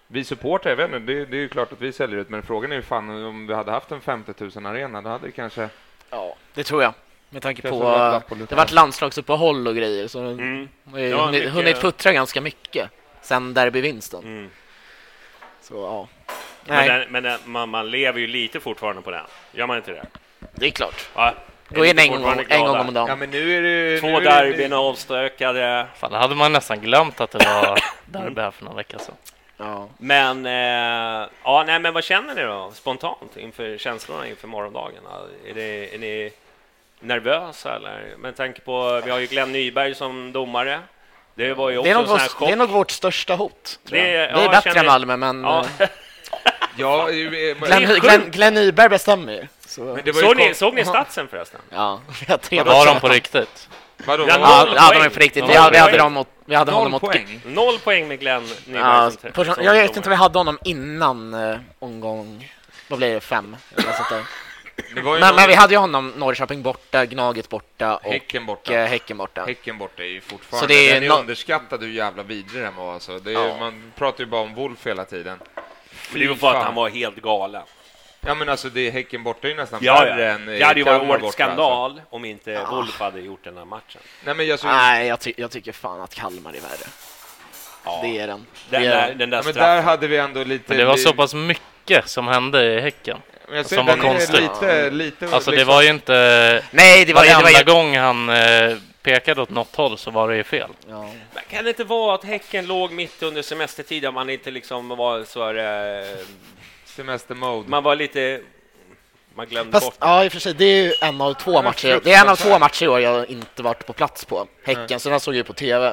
S4: Vi supportar, jag vet inte, det, det är ju klart att vi säljer ut, men frågan är ju fan om vi hade haft en femtio tusen arena, då hade det kanske...
S7: Ja, det tror jag. Med tanke
S4: kanske
S7: på, på det har varit landslagsuppehåll och grejer, så mm. har ju ja, hunnit, mycket... hunnit puttra ganska mycket sen derbyvinsten. Mm. Så ja.
S5: Men, den, men den, man, man lever ju lite fortfarande på den, gör man inte det?
S7: Det är klart.
S5: Ja.
S7: Gå in en gång, en gång om dagen.
S4: Ja, men nu är det,
S5: Två
S4: nu är
S5: derbyn avstökade.
S6: Fan, det hade man nästan glömt att det var derby här för några veckor sedan.
S5: Ja. Men, eh, ja, nej, men vad känner ni då spontant inför känslorna inför morgondagen? Är, det, är ni nervösa eller? Men tänk på, vi har ju Glenn Nyberg som domare. Det var ju också
S7: det är nog,
S5: vår,
S7: det är nog vårt största hot.
S5: Det, det är
S7: ja, bättre känner... än Malmö, men... Ja.
S4: Ja,
S7: Glenn, Glenn, Glenn Nyberg bestämmer ju. Så.
S5: Men det var såg, ni, såg ni statsen förresten?
S7: Ja.
S6: Var de på riktigt?
S4: Vadå,
S7: ja, ja, ja, de är på riktigt. Vi hade, vi hade dem mot, vi hade
S4: noll
S7: honom mot
S5: poäng. Noll poäng med Glenn Nyberg.
S7: Ja, på, jag vet inte om vi hade honom innan uh, omgång. Vad blir det? Fem? Eller sånt där. Men, någon... men vi hade ju honom Norrköping borta, Gnaget borta och
S4: Häcken borta.
S7: Uh, häcken borta.
S4: Häcken borta är ju fortfarande... Så
S7: det är,
S4: den är
S7: no...
S4: underskattad hur jävla vidrig den var. Alltså. Det är, ja. Man pratar ju bara om Wolf hela tiden.
S5: Det var för att han var helt galen.
S4: Ja, men alltså det häcken borta är ju nästan
S5: ja,
S4: värre
S5: ja.
S4: än...
S5: Det hade ju varit årets
S4: borta,
S5: skandal
S4: alltså.
S5: Om inte ja. Wolf hade gjort den här matchen.
S4: Nej, men jag, så...
S7: Nej, jag, ty- jag tycker fan att Kalmar är värre. Ja. Det är den.
S5: Den,
S7: det är
S5: där, den där
S4: ja, men där hade vi ändå lite...
S6: Men det var så pass mycket som hände i Häcken.
S4: Jag
S6: som var konstigt.
S4: Lite, lite,
S6: alltså
S4: liksom...
S6: det var ju inte...
S7: Nej, det var
S6: varenda
S7: det var ju...
S6: gång han eh, pekade åt något håll så var det ju fel.
S7: Ja.
S5: Men kan det inte vara att Häcken låg mitt under semestertid om man inte liksom var så här... Eh...
S4: Semestermode.
S5: Man var lite... Man glömde
S7: Fast,
S5: bort.
S7: Ja, i och för sig, det är ju en av två matcher. Det är en av två matcher i år jag inte varit på plats på. Häcken, mm. så den såg ju på tv.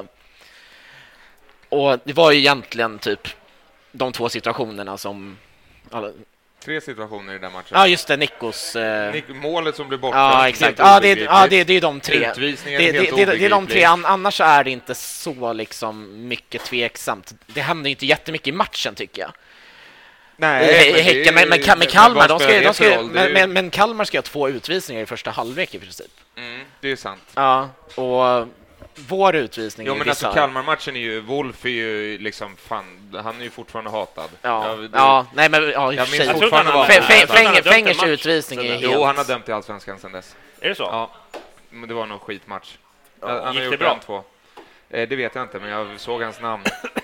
S7: Och det var ju egentligen typ de två situationerna som... Alla...
S4: Tre situationer i den matchen.
S7: Ja, just det, Nikos... Eh...
S4: Nick, målet som blev borta.
S7: Ja, exakt. Ja, det, ja det, det är de tre.
S4: Utvisningen
S7: det,
S4: är helt
S7: det, det, det är de tre, annars är det inte så liksom mycket tveksamt. Det händer inte jättemycket i matchen, tycker jag.
S4: Nej,
S7: men, Häcken, men, men, men Kalmar, de ska, de ska, roll, men, men, men Kalmar ska ha två utvisningar i första halvlek i princip.
S4: Mm, det är sant.
S7: Ja, och vår utvisning
S4: jo,
S7: är
S4: men alltså Kalmar-matchen är ju, Wolf är ju liksom, fan, han är ju fortfarande hatad.
S7: Ja, ja, det, ja nej men ja,
S4: jag minns
S7: jag
S4: fortfarande vad
S7: Fängers utvisning är helt...
S4: Jo, han har dömt i Allsvenskan sedan dess.
S5: Är det så?
S4: Ja, men det var nog skitmatch.
S5: Ja,
S4: han
S5: gick
S4: har gjort
S5: det bra?
S4: En, två. Eh, det vet jag inte, men jag såg hans namn.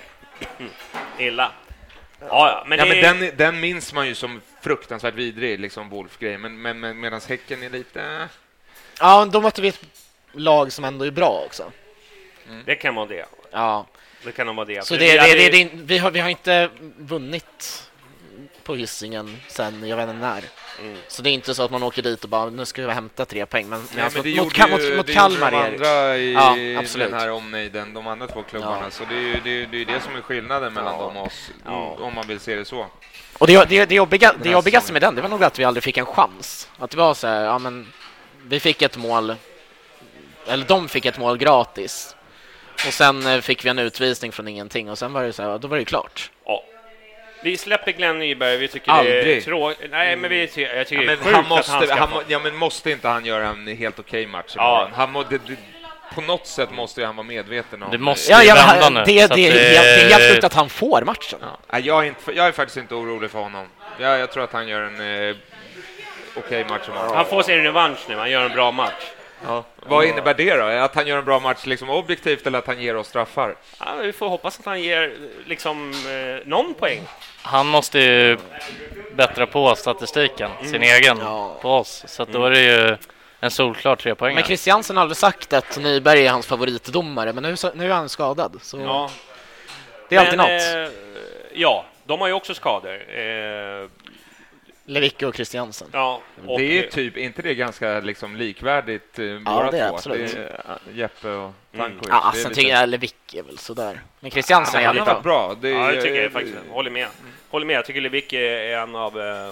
S5: Illa. Ja, ja, men,
S4: ja,
S5: det...
S4: men den, den minns man ju som fruktansvärt vidrig, liksom Wolf-grej. Men, men, men medan Häcken är lite...
S7: Ja, då måste vi ett lag som ändå är bra också.
S5: Mm. Det kan vara det.
S7: Ja.
S5: Det kan nog vara det.
S7: Så det, det, det, det, det, vi, har, vi har inte vunnit på Hisingen sen jag vet inte när. Mm. Så det är inte så att man åker dit och bara, nu ska vi hämta tre poäng. Men,
S4: Nej,
S7: alltså,
S4: men det
S7: mot,
S4: gjorde
S7: mot,
S4: ju,
S7: mot
S4: det
S7: Kalmar
S4: de
S7: är
S4: andra i
S7: ja, absolut.
S4: Den här omnejden, de andra två klubbarna. Ja. Så det är ju det, det, är det som är skillnaden mellan ja. dem och oss, ja. om man vill se det så.
S7: Och det, det, det, jobbiga, det jobbigaste med den, det var nog att vi aldrig fick en chans. Att det var så här, ja men vi fick ett mål, eller de fick ett mål gratis. Och sen fick vi en utvisning från ingenting och sen var det så här, då var det klart.
S5: Ja. Vi släpper Glenn Nyberg, vi tycker
S4: aldrig.
S5: Det är tråkigt. Nej, men vi jag tycker
S4: ja, men
S5: det är sjukt
S4: han måste,
S5: att han ska
S4: han,
S5: få.
S4: Ja, men måste inte han göra en helt okej match
S5: ja.
S4: han må, det, det, på något sätt måste ju han vara medveten om.
S6: Det måste
S7: ja, ja,
S6: vända nu.
S7: Det, det, det, det är helt sjukt att han får matchen.
S4: Ja. Jag, är inte, jag är faktiskt inte orolig för honom. Jag, jag tror att han gör en eh, okej match.
S5: Ja. Han får sin revansch nu, han gör en bra match.
S4: Ja. Vad innebär det då? Att han gör en bra match liksom objektivt eller att han ger oss straffar?
S5: Ja, vi får hoppas att han ger liksom eh, någon poäng.
S6: Han måste ju bättra på statistiken, mm. sin egen, ja. på oss. Så att då är det ju en solklar tre poäng.
S7: Men Christiansen har aldrig sagt att Nyberg är hans favoritdomare, men nu, nu är han skadad. Så
S5: ja.
S7: Det är alltid men, något.
S5: Eh, ja, de har ju också skador. Eh,
S7: Lewicki och Christiansen.
S5: Ja, och
S4: det är typ inte det ganska liksom likvärdigt eh,
S7: ja, det är två. Absolut. Det är,
S4: uh, Jeppe och Tankovic.
S7: Mm. Ja, sen lite... tycker jag Lewicki är väl sådär. Men Christiansen
S4: ja,
S7: är jävligt bra.
S4: bra. Det är,
S5: ja, det tycker jag faktiskt. Håller med. Håller med. Jag tycker Lewicki är en av eh...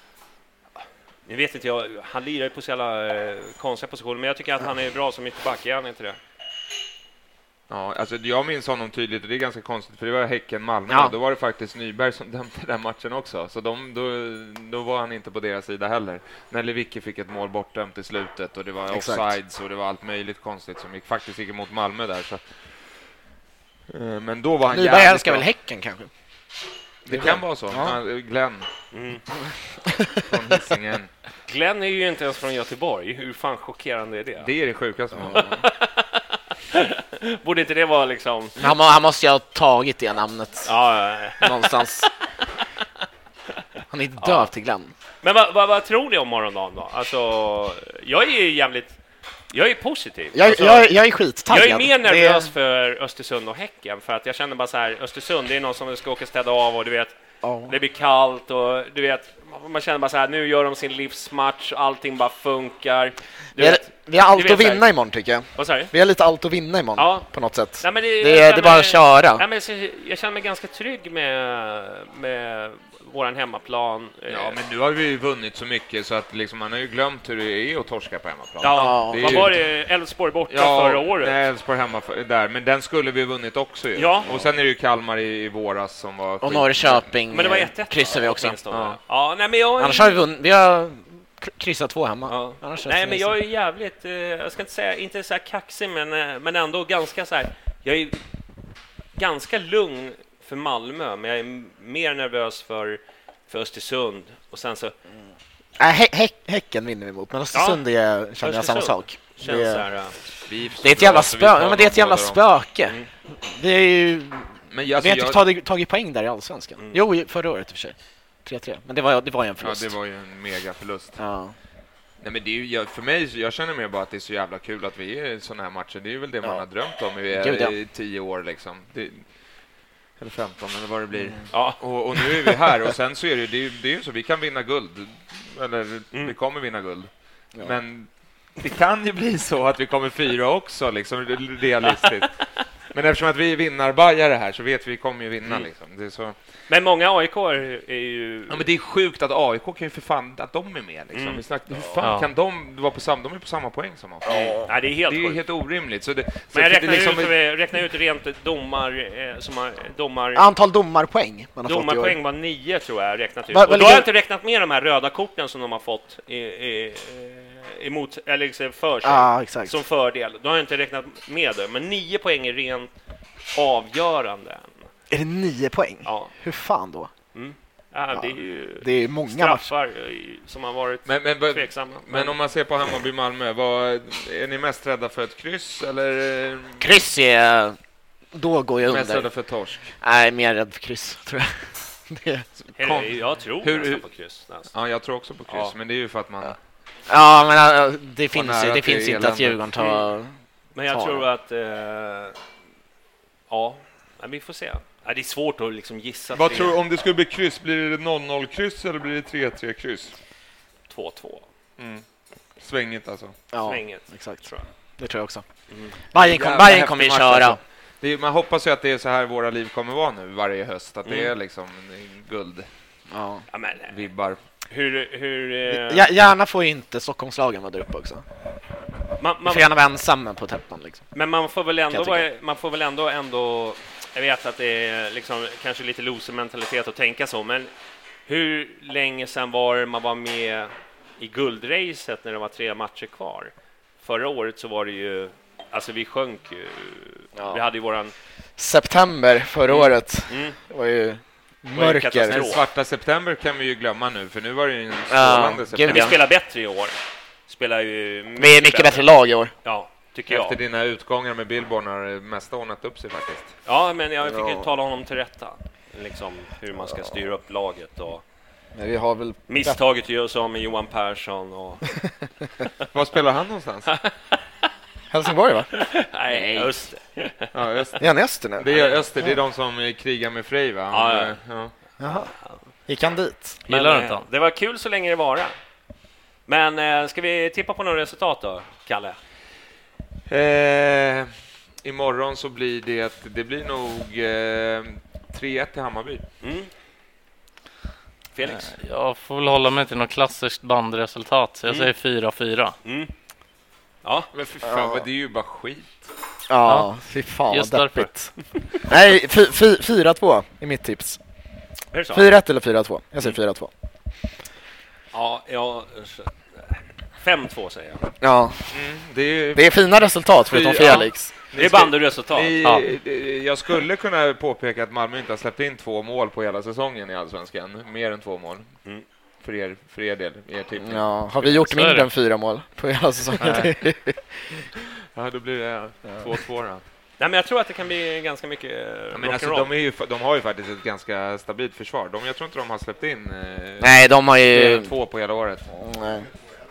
S5: jag vet inte jag, han lirar ju på så jävla eh, konstiga positioner, men jag tycker att han är bra som ytterback, är han inte det?
S4: Ja, alltså jag minns honom tydligt och det är ganska konstigt för det var Häcken-Malmö.
S7: Ja.
S4: Då var det faktiskt Nyberg som dömde den matchen också. Så de, då, då var han inte på deras sida heller. När Lewicki fick ett mål bortdömt i slutet och det var
S7: Exakt.
S4: offsides och det var allt möjligt konstigt som gick, faktiskt gick emot Malmö där. Så. Men då var han
S7: Nyberg älskar väl Häcken kanske?
S4: Det kan vara så. Ja. Glenn. Mm. Från Hisingen.
S5: Glenn är ju inte ens från Göteborg. Hur fan chockerande är det?
S4: Det är det sjukaste. Ja.
S5: Borde inte det vara liksom...
S7: Han, må, han måste ju ha tagit det namnet.
S5: Ja, ja.
S7: Någonstans. Han är inte döv ja. till Glenn.
S5: Men vad, vad, vad tror ni om morgondagen då? Alltså, jag är jävligt... Jag är positiv.
S7: Jag,
S5: alltså,
S7: jag, jag är skittaggad.
S5: Jag är mer nervös det... för Östersund och Häcken. För att jag känner bara så här, Östersund, det är någon som ska åka städa av och du vet, oh. det blir kallt och du vet, man känner bara så här, nu gör de sin livsmatch och allting bara funkar.
S7: Vi, vet, är, vi har allt att vinna imorgon tycker jag.
S5: Vad säger du?
S7: Vi har lite allt att vinna imorgon ja. på något sätt.
S5: Nej, men det,
S7: det, är, det är bara att köra.
S5: Nej, men jag känner mig ganska trygg med, med våran hemmaplan.
S4: Ja, men nu har vi ju vunnit så mycket så att liksom, man har ju glömt hur det är att torska på hemmaplan.
S5: Ja, vad var det? Elfsborg borta ja, förra året?
S4: Nej, Elfsborg hemma för, där, men den skulle vi vunnit också ju.
S5: Ja.
S4: Och sen är det ju Kalmar i, i våras som var...
S7: Och Norrköping.
S5: Men det var ett
S7: kryssar vi också.
S5: Ja. Ja, nej, men jag...
S7: Annars har vi vunnit. Vi har kryssat två hemma.
S5: Ja. Annars nej, men jag är jävligt... Eh, jag ska inte säga, inte så här kaxig, men, eh, men ändå ganska så här... Jag är ganska lugn för Malmö, men jag är mer nervös för... för Östersund och sen så
S7: mm. äh, hä hä Häcken vinner vi mot men Östersund ja. är, känner Östersund. jag samma sak.
S5: Känns det, är, här,
S7: det är ett jävla spö men det är ett jävla spöke. Mm. Det är ju men jag, vi har inte jag... tagit, tagit poäng där i Allsvenskan. Mm. Jo, förra året i och för sig. tre tre. Men det var det var ju en förlust.
S4: Ja, det var ju en mega förlust.
S7: Ja.
S4: Nej, men det är ju, för mig, jag känner mer bara att det är så jävla kul att vi är i såna här matcher. Det är ju väl det ja. man har drömt om i, Gud, ja. i tio år liksom. Det, eller femton eller vad det blir. Mm. Ja. Och, och nu är vi här och sen så är det det är, det är ju så vi kan vinna guld eller mm. vi kommer vinna guld. Ja. Men det kan ju bli så att vi kommer fyra också liksom realistiskt. Men eftersom att vi vinner bajare här så vet vi kommer ju vinna mm. liksom. Det är så.
S5: Men många A I K är ju...
S4: Ja, men det är sjukt att A I K kan ju för fan att de är med liksom. Mm. Vi snackar, hur fan ja. kan de vara på samma de är på samma poäng som oss?
S5: Ja. Nej, det är helt
S4: Det är ju helt orimligt så det,
S5: Men
S4: så
S5: jag räknar,
S4: det liksom
S5: ut, är... räknar ut rent domar eh, som har domar
S7: antal domarpoäng man har
S5: domarpoäng
S7: fått
S5: var nio tror jag räknat ut.
S7: Va,
S5: och då har jag inte räknat med de här röda korten som de har fått i, i, emot eller liksom för sig
S7: ah, exakt.
S5: som fördel. Då har jag inte räknat med det, men nio poäng är rent avgörande.
S7: Är det nio poäng?
S5: Ja.
S7: Hur fan då?
S5: Mm. Ja, det är ju
S7: det är många
S5: straffar matcher som har varit
S4: men, men,
S5: tveksamma.
S4: Men, men om man ser på Hammarby Malmö, vad, är ni mest rädda för ett kryss eller?
S7: Kryss är då går jag under.
S4: Mest rädda för torsk?
S7: Nej, mer rädd för kryss tror jag.
S5: det är, jag tror hur, hur, på kryss. Alltså.
S4: Ja, jag tror också på kryss, ja. men det är ju för att man.
S7: Ja, ja men uh, det finns ju, det finns inte att Djurgården tar. Mm.
S5: Men jag tar. tror att uh, ja, vi får se. Ja, det är svårt att liksom gissa.
S4: Vad tror du om det skulle bli kryss? Blir det noll noll kryss eller blir det tre tre kryss?
S5: två två.
S4: Mm. Svängigt alltså.
S7: Ja,
S5: Svängigt.
S7: Exakt.
S5: Tror jag.
S7: Det tror jag också. Mm. Bayern kom, Bayern kommer ju köra. Alltså.
S4: Det är, man hoppas ju att det är så här våra liv kommer vara nu varje höst. Att mm. det är liksom guld.
S7: Ja.
S5: Ja, men,
S4: vibbar.
S5: Hur, hur, eh...
S7: ja, gärna får ju inte Stockholmslagen vara där uppe också. Man, man får gärna vara ensam på täppan liksom.
S5: Men man får väl ändå vara, man får väl ändå ändå jag vet att det är liksom kanske lite loser-mentalitet att tänka så, men hur länge sedan var man var med i guldracet när det var tre matcher kvar? Förra året så var det ju, alltså vi sjönk ju, ja. vi hade ju våran...
S7: September förra mm. året mm. var ju mörker.
S4: Den svarta september kan vi ju glömma nu, för nu var det ju en strålande ja, september.
S5: Men vi spelar bättre i år. Spelar ju
S7: mycket vi är mycket bättre. bättre lag i år.
S5: Ja. Tycker
S4: Efter
S5: jag.
S4: dina utgångar med Billborn har det mesta ordnat upp sig faktiskt.
S5: Ja, men jag fick ja. ju tala honom till rätta. Liksom hur man ska ja. styra upp laget. Och
S7: men vi har väl
S5: misstaget ju som med Johan Persson. Och
S4: var spelar han någonstans?
S7: Helsingborg va?
S5: Nej, Öster.
S4: Ja, Öster.
S7: Är han Öster nu?
S4: Det är Öster, det är de som krigar med Frej va?
S5: Ja, ja.
S7: ja. Jaha. Gick han dit?
S5: Men, men, det var kul så länge det var. Men äh, ska vi tippa på några resultat då, Kalle?
S4: Eh, imorgon så blir det det blir nog eh, tre ett till Hammarby.
S5: Mm. Felix?
S6: Jag får väl hålla mig till något klassiskt bandresultat. Så jag mm. säger fyra fyra.
S5: Mm. Ja,
S4: men för fan, ja. det är ju bara skit.
S7: Ja, fy fan vad deppigt. Nej, fyra två är mitt tips. fyra ett eller fyra två? Jag säger fyra två.
S5: Ja, jag fem två säger jag.
S7: Ja.
S4: Mm, det, är,
S7: det är fina resultat förutom Felix.
S5: Det är bandyresultat.
S4: Ja. Jag skulle kunna påpeka att Malmö inte har släppt in två mål på hela säsongen i Allsvenskan. Mer än två mål. Mm. För er, för er del, er typ.
S7: Ja, har vi gjort mindre än fyra mål på hela säsongen?
S4: Ja, då blir det två två då.
S5: Nej, men jag tror att det kan bli ganska mycket
S4: ja, men alltså, de, är ju, de har ju faktiskt ett ganska stabilt försvar. De, jag tror inte de har släppt in eh,
S7: Nej, de har ju
S4: två på hela året.
S7: Nej.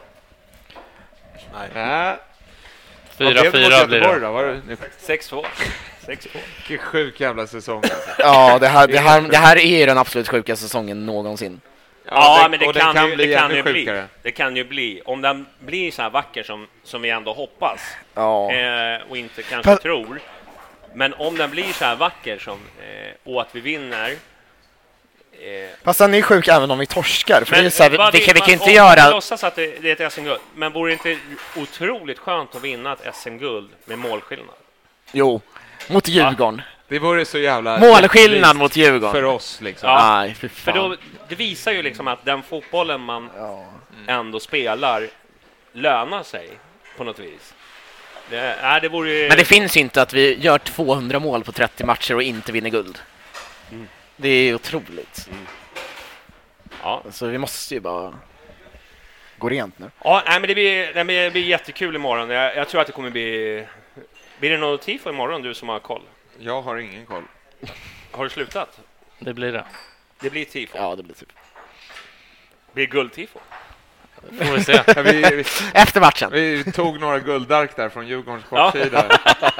S4: Nej.
S6: fyra fyra blir det. Då? Var det
S5: sex två. sex två.
S4: Vilken sjuk jävla säsong. Alltså.
S7: Ja, det här, det, här, det här är ju den absolut sjukaste säsongen någonsin.
S5: Ja, ja det, men det kan, kan, ju, bli det kan ju bli. Det kan ju bli. Om den blir så här vacker som, som vi ändå hoppas
S7: ja.
S5: eh, och inte kanske Fast... tror. Men om den blir så här vacker som, eh, och att vi vinner.
S7: Eh, Fast den är sjuk även om vi torskar. För
S5: men,
S7: det är så här, vi,
S5: vi,
S7: vi kan, vi kan
S5: man,
S7: inte
S5: om,
S7: göra...
S5: Vi låtsas att det, det är ett S M-guld. Men vore det inte otroligt skönt att vinna ett S M-guld med målskillnad?
S7: Jo, mot Djurgården. Ja.
S4: Det vore så jävla...
S7: Målskillnad mot Djurgården.
S4: För oss liksom.
S5: Ja,
S7: Nej, för,
S5: för då, det visar ju liksom att den fotbollen man ja. ändå spelar lönar sig på något vis. Det, är, det vore...
S7: Men det finns inte att vi gör tvåhundra mål på trettio matcher och inte vinner guld. Mm. Det är otroligt. Mm.
S5: Ja.
S7: Så vi måste ju bara gå rent nu.
S5: Ja, nej, men det blir, det blir, det blir jättekul imorgon. Jag, jag tror att det kommer bli... Blir det något tifo imorgon, du som har koll?
S4: Jag har ingen koll.
S5: Har du slutat?
S6: Det blir det.
S5: Det blir tifo.
S7: Ja, det blir tifo.
S5: Blir det guldtifo?
S6: Får vi se.
S4: Ja, vi, vi,
S7: Efter matchen.
S4: Vi tog några guldark där från Djurgårdens kortsida.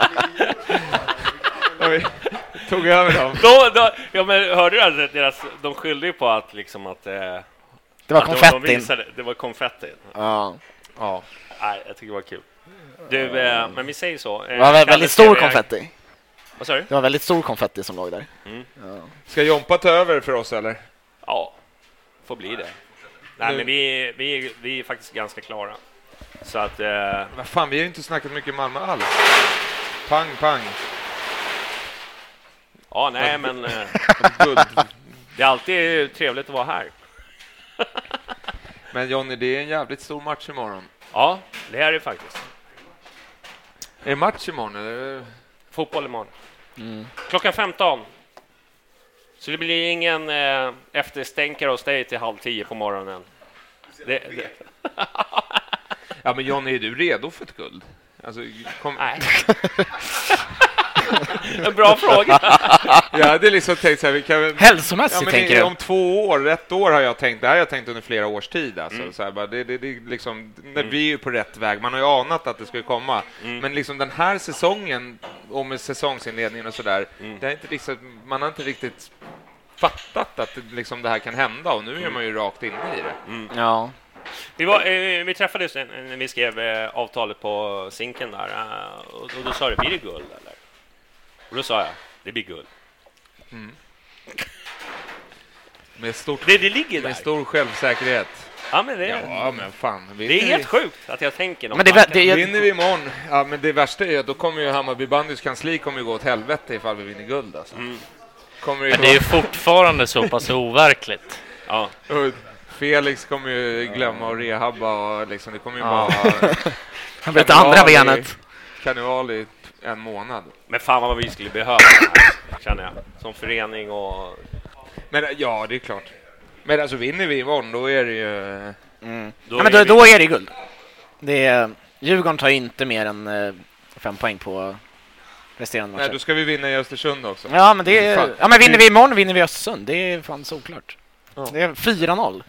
S4: Ja. Vi tog över dem.
S5: Då, då, ja, men hörde du att deras, de skyllde ju på att liksom att... Eh,
S7: det var konfetti. De, de visade,
S5: det var konfetti.
S7: Ja.
S5: Ja. Nej, jag tycker det var kul. Du, eh, men vi säger så.
S7: Det var väldigt stor konfetti.
S5: Vad sa du?
S7: Det var väldigt stor konfetti som låg där.
S5: Mm.
S7: Ja.
S4: Ska Jompa ta över för oss, eller?
S5: Ja, får bli det. Nej, nu. men vi, vi, vi är faktiskt ganska klara. Så att... Eh...
S4: Vad fan, vi har ju inte snackat mycket Malmö alls. Pang, pang.
S5: Ja, nej, men... Eh, det är alltid trevligt att vara här.
S4: Men Johnny, det är en jävligt stor match imorgon.
S5: Ja, det är det faktiskt.
S4: Är det match imorgon? Eller?
S5: Fotboll imorgon.
S7: Mm.
S5: Klockan femton. Så det blir ingen eh, efterstänkare hos dig till halv tio på morgonen. Det, det.
S4: Ja, men Johnny, är du redo för ett guld? Alltså, kom...
S5: Nej. En bra fråga.
S4: Jag hade liksom tänkt så här, vi kan...
S7: Hälsomässigt,
S4: ja,
S7: tänker du?
S4: Om två år, ett år har jag tänkt, det här har jag tänkt under flera års tid. Alltså, mm. så här, bara, det, det, det, liksom, mm. Vi är ju på rätt väg, man har ju anat att det skulle komma. Mm. Men liksom den här säsongen, och med säsongsinledningen och sådär, mm. det är inte liksom, man har inte riktigt fattat att liksom, det här kan hända, och nu är man ju rakt inne i det.
S5: Mm.
S7: Ja.
S5: Vi, var, eh, vi träffades när vi skrev eh, avtalet på Zinken där, eh, och, och då sa du, blir det guld eller? Och då sa jag, det blir guld.
S4: Mm. Med, stort,
S5: det, det ligger där.
S4: Med stor självsäkerhet.
S5: Ja, men det,
S4: ja, men fan.
S5: Det är helt sjukt att jag tänker
S7: men det, det, det,
S4: vinner vi imorgon, ja, men det värsta är att då kommer ju Hammarby bandys kansli kommer ju gå åt helvete ifall vi vinner guld. Alltså. Mm.
S6: Kommer men det är ju fortfarande så pass overkligt.
S4: Ja. Och Felix kommer ju glömma att rehabba, och liksom, det kommer ju ja. bara...
S7: Han blir andra benet.
S4: Karneval i en månad.
S5: Men fan vad vi skulle behöva här, känner jag. Som förening och...
S4: Men ja, det är klart. Men alltså vinner vi imorgon, då är det ju...
S7: Mm. Då, ja, men då, är då är det guld. Det är, Djurgården tar inte mer än eh, fem poäng på resterande matcher.
S4: Nej, då ska vi vinna i Östersund också.
S7: Ja, men, det är, ja, men vinner vi imorgon vinner vi i Östersund. Det är fan såklart. Ja. Det är fyra noll.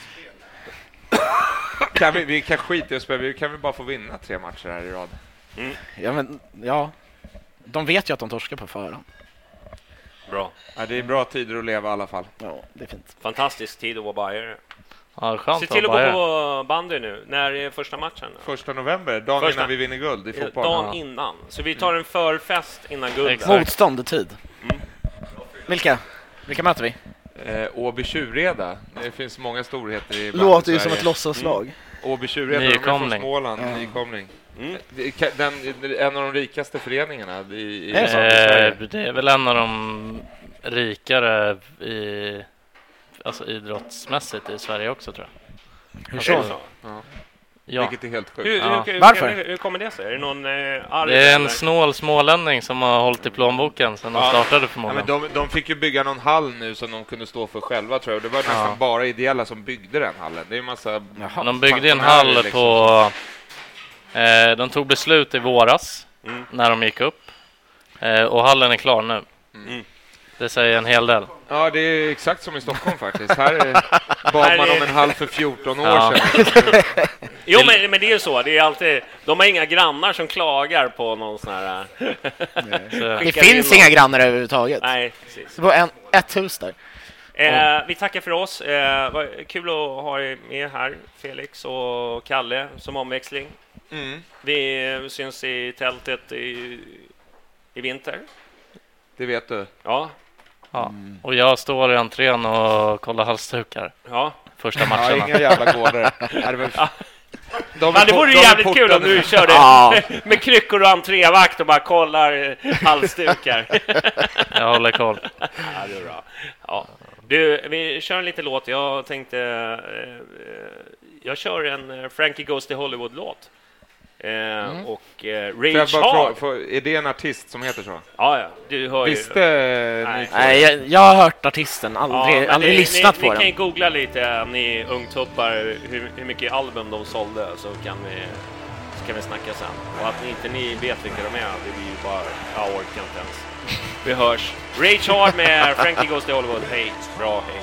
S4: Kan vi, vi kan skita i oss, vi kan vi bara få vinna tre matcher här i rad.
S7: Mm. Ja, men ja. De vet ju att de torskar på förhand.
S5: Bra.
S4: Ja, det är bra tider att leva i alla fall.
S7: Ja, det är fint.
S5: Fantastisk tid att vara Bayer.
S6: Ja, skönt.
S5: Se till att gå på bandy nu. När är första matchen?
S4: Första november, dagen första. Innan vi vinner guld i fotboll.
S5: Dagen ja. innan. Så vi tar en förfest innan guld.
S7: Motstånd och tid. Mm. Vilka? Vilka möter vi?
S4: Eh, Åby Tjureda. Det finns många storheter i bandy.
S8: Låter ju som ett lossaslag. Mm.
S4: Åby Tjureda, de är från Småland. Mm. Nykomling. Mm. Den, en av de rikaste föreningarna i, i
S6: är det, eh, det är väl en av de rikare i, alltså idrottsmässigt i Sverige också, tror jag.
S7: Hur så?
S4: Ja.
S6: Ja.
S4: Vilket är helt sjukt.
S5: Hur,
S6: Ja.
S5: hur, hur,
S7: Varför?
S5: Hur, hur kommer det sig? Är det någon eh, arg
S6: Det är en
S5: eller?
S6: snål smålänning som har hållit i plånboken sedan de
S4: Ja.
S6: startade
S4: Ja,
S6: förmodligen.
S4: men de, de fick ju bygga någon hall nu som de kunde stå för själva, tror jag. Det var nästan
S6: Ja.
S4: bara ideella som byggde den hallen. Det är en massa...
S6: De byggde en
S4: pensionärer,
S6: hall
S4: liksom.
S6: på... Eh, de tog beslut i våras
S5: Mm.
S6: när de gick upp. Eh, och hallen är klar nu.
S5: Mm.
S6: Det säger en hel del.
S4: Ja, det är exakt som i Stockholm faktiskt. Här är, bad man om en hall för fjorton år
S6: Ja.
S4: sedan.
S5: Jo, men, men det är ju så. Det är alltid, de har inga grannar som klagar på någon sån här...
S6: Så,
S7: Det
S5: Skickar
S7: finns
S5: in
S7: inga
S5: någon-
S7: grannar överhuvudtaget.
S5: Nej, precis.
S7: Det var en, ett hus där.
S5: Eh, vi tackar för oss. Eh, vad kul att ha er med här, Felix och Kalle, som omväxling.
S4: Mm,
S5: Vi eh, syns i tältet i, i vinter.
S4: det vet du.
S5: Ja,
S6: ja. Och jag står i entrén och kollar halsdukar
S5: ja.
S6: första
S4: Ja,
S6: matcherna.
S4: inga jävla gårdare. Är det väl... De
S5: Men det vore ju
S4: de är
S5: jävligt kul om
S4: portade.
S5: du körde
S7: Ja.
S5: med kryckor och entrévakt och bara kollar eh, halsdukar.
S6: Jag håller koll.
S5: Ja, det är bra. Ja. Du, vi kör en liten låt. Jag tänkte... Eh, eh, jag kör en eh, Frankie Goes to Hollywood-låt. Eh,
S7: Mm.
S5: Och eh,
S4: Får jag
S5: Rage
S4: bara fråga,
S5: Hard.
S4: får- är det en artist som heter så?
S5: Ja, ja. Du hör ju...
S4: Visste
S5: Nej.
S4: ni två?
S7: Nej, jag, jag har hört artisten, aldrig,
S5: men
S7: aldrig
S5: ni,
S7: lyssnat
S5: ni,
S7: på
S5: ni
S7: den.
S5: kan ju googla lite, ni ungtuppar, hur, hur mycket album de sålde, så kan vi, så kan vi snacka sen. Och att ni inte ni vet vilka de är, det blir ju bara, jag orkar inte ens. Vi hörs. Rage Hard med Frankie Goes to Hollywood. Hej, bra, hej.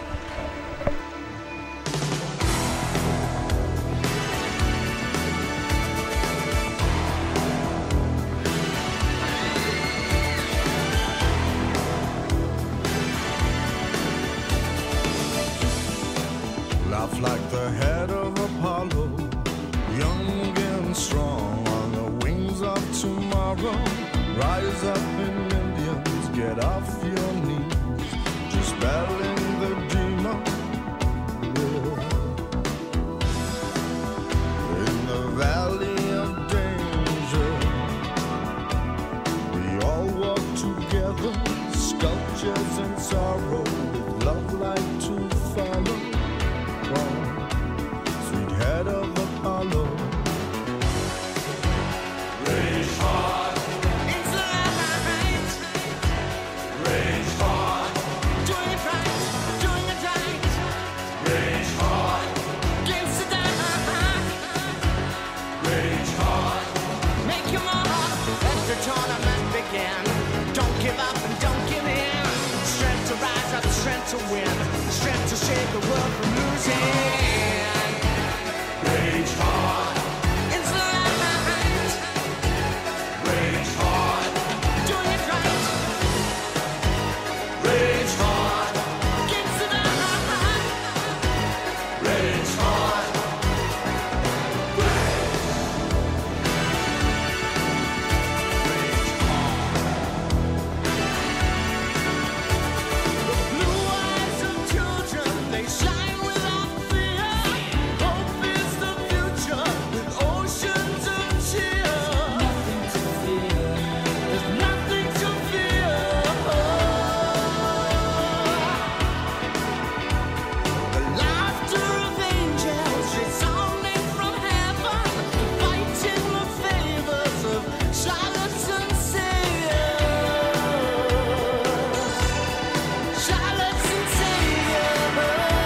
S9: Laugh like the head of Apollo, young and strong on the wings of tomorrow. Rise up in millions, get off your knees, just battling the demon. Yeah. In the valley of danger, we all walk together, sculptures in sorrow, with love like to follow. Sweet head of Apollo. Rage hard. It's light. Rage hard. Doing it right. Doing it right. Rage hard. Against the dark. Rage hard. Make your mark. Let the tournament begin. Don't give up and don't give in. Strength to rise up, strength to win. Strength to save the world from losing. Rage hard. It's light. Rage hard. Doing it right. Rage hard. Against the dark. Rage hard. Blue eyes of children, they shine without fear. Hope is the future with oceans of cheer. Nothing to fear. There's nothing to fear. The laughter of angels resounding from heaven, fighting the favors of Charlotte and Saviors. Charlotte and Saviors.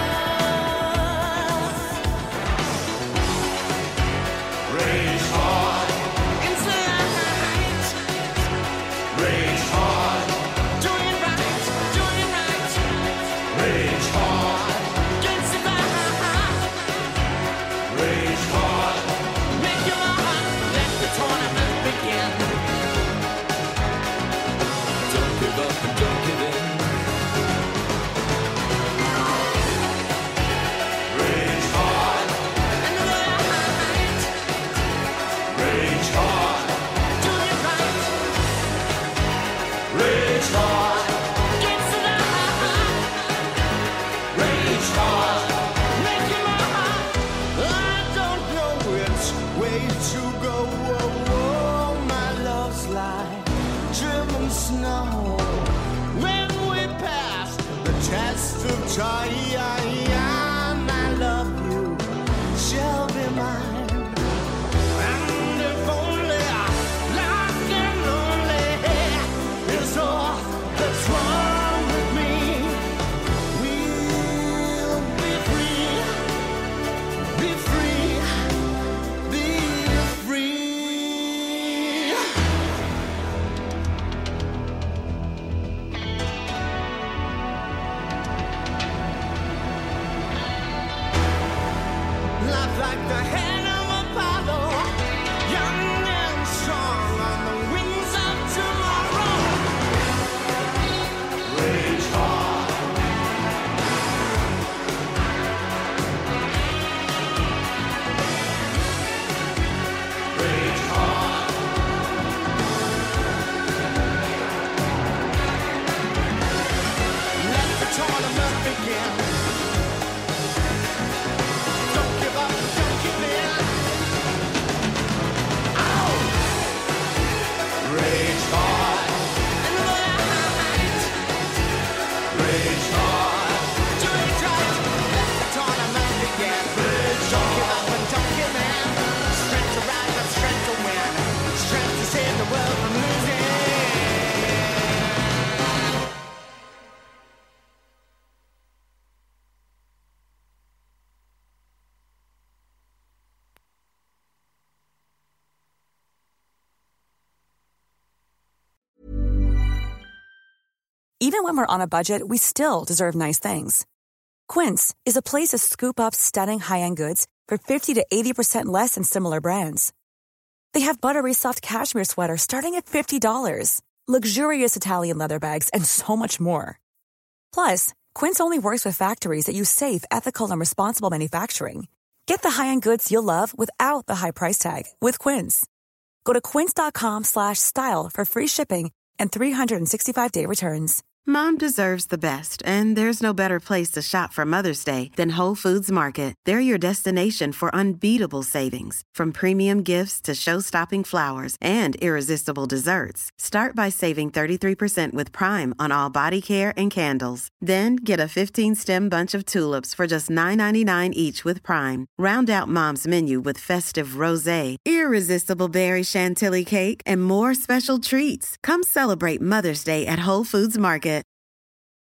S9: Rage hard. It's light. Rage hard. Doing it right. Doing it right. Rage hard. Against the dark. Rage hard. Make your mark. Let the tournament begin. Don't give up and don't give in. Rage hard. And the light. Rage hard. Doing it right. Rage hard. Against the dark. Rage hard. Make your mark. I don't know which way to go. Oh, oh, my love's like driven snow. When we pass the test of time, I love you shall be mine.
S10: Even when we're on a budget, we still deserve nice things. Quince is a place to scoop up stunning high-end goods for fifty to eighty percent less than similar brands. They have buttery soft cashmere sweaters starting at fifty dollars, luxurious Italian leather bags, and so much more. Plus, Quince only works with factories that use safe, ethical, and responsible manufacturing. Get the high-end goods you'll love without the high price tag with Quince. Go to quince.com slash style for free shipping and three sixty-five day returns.
S3: Mom deserves the best, and there's no better place to shop for Mother's Day than Whole Foods Market. They're your destination for unbeatable savings, from premium gifts to show-stopping flowers and irresistible desserts. Start by saving thirty-three percent with Prime on all body care and candles. Then get a fifteen-stem bunch of tulips for just nine ninety-nine each with Prime. Round out Mom's menu with festive rosé, irresistible berry chantilly cake, and more special treats. Come celebrate Mother's Day at Whole Foods Market.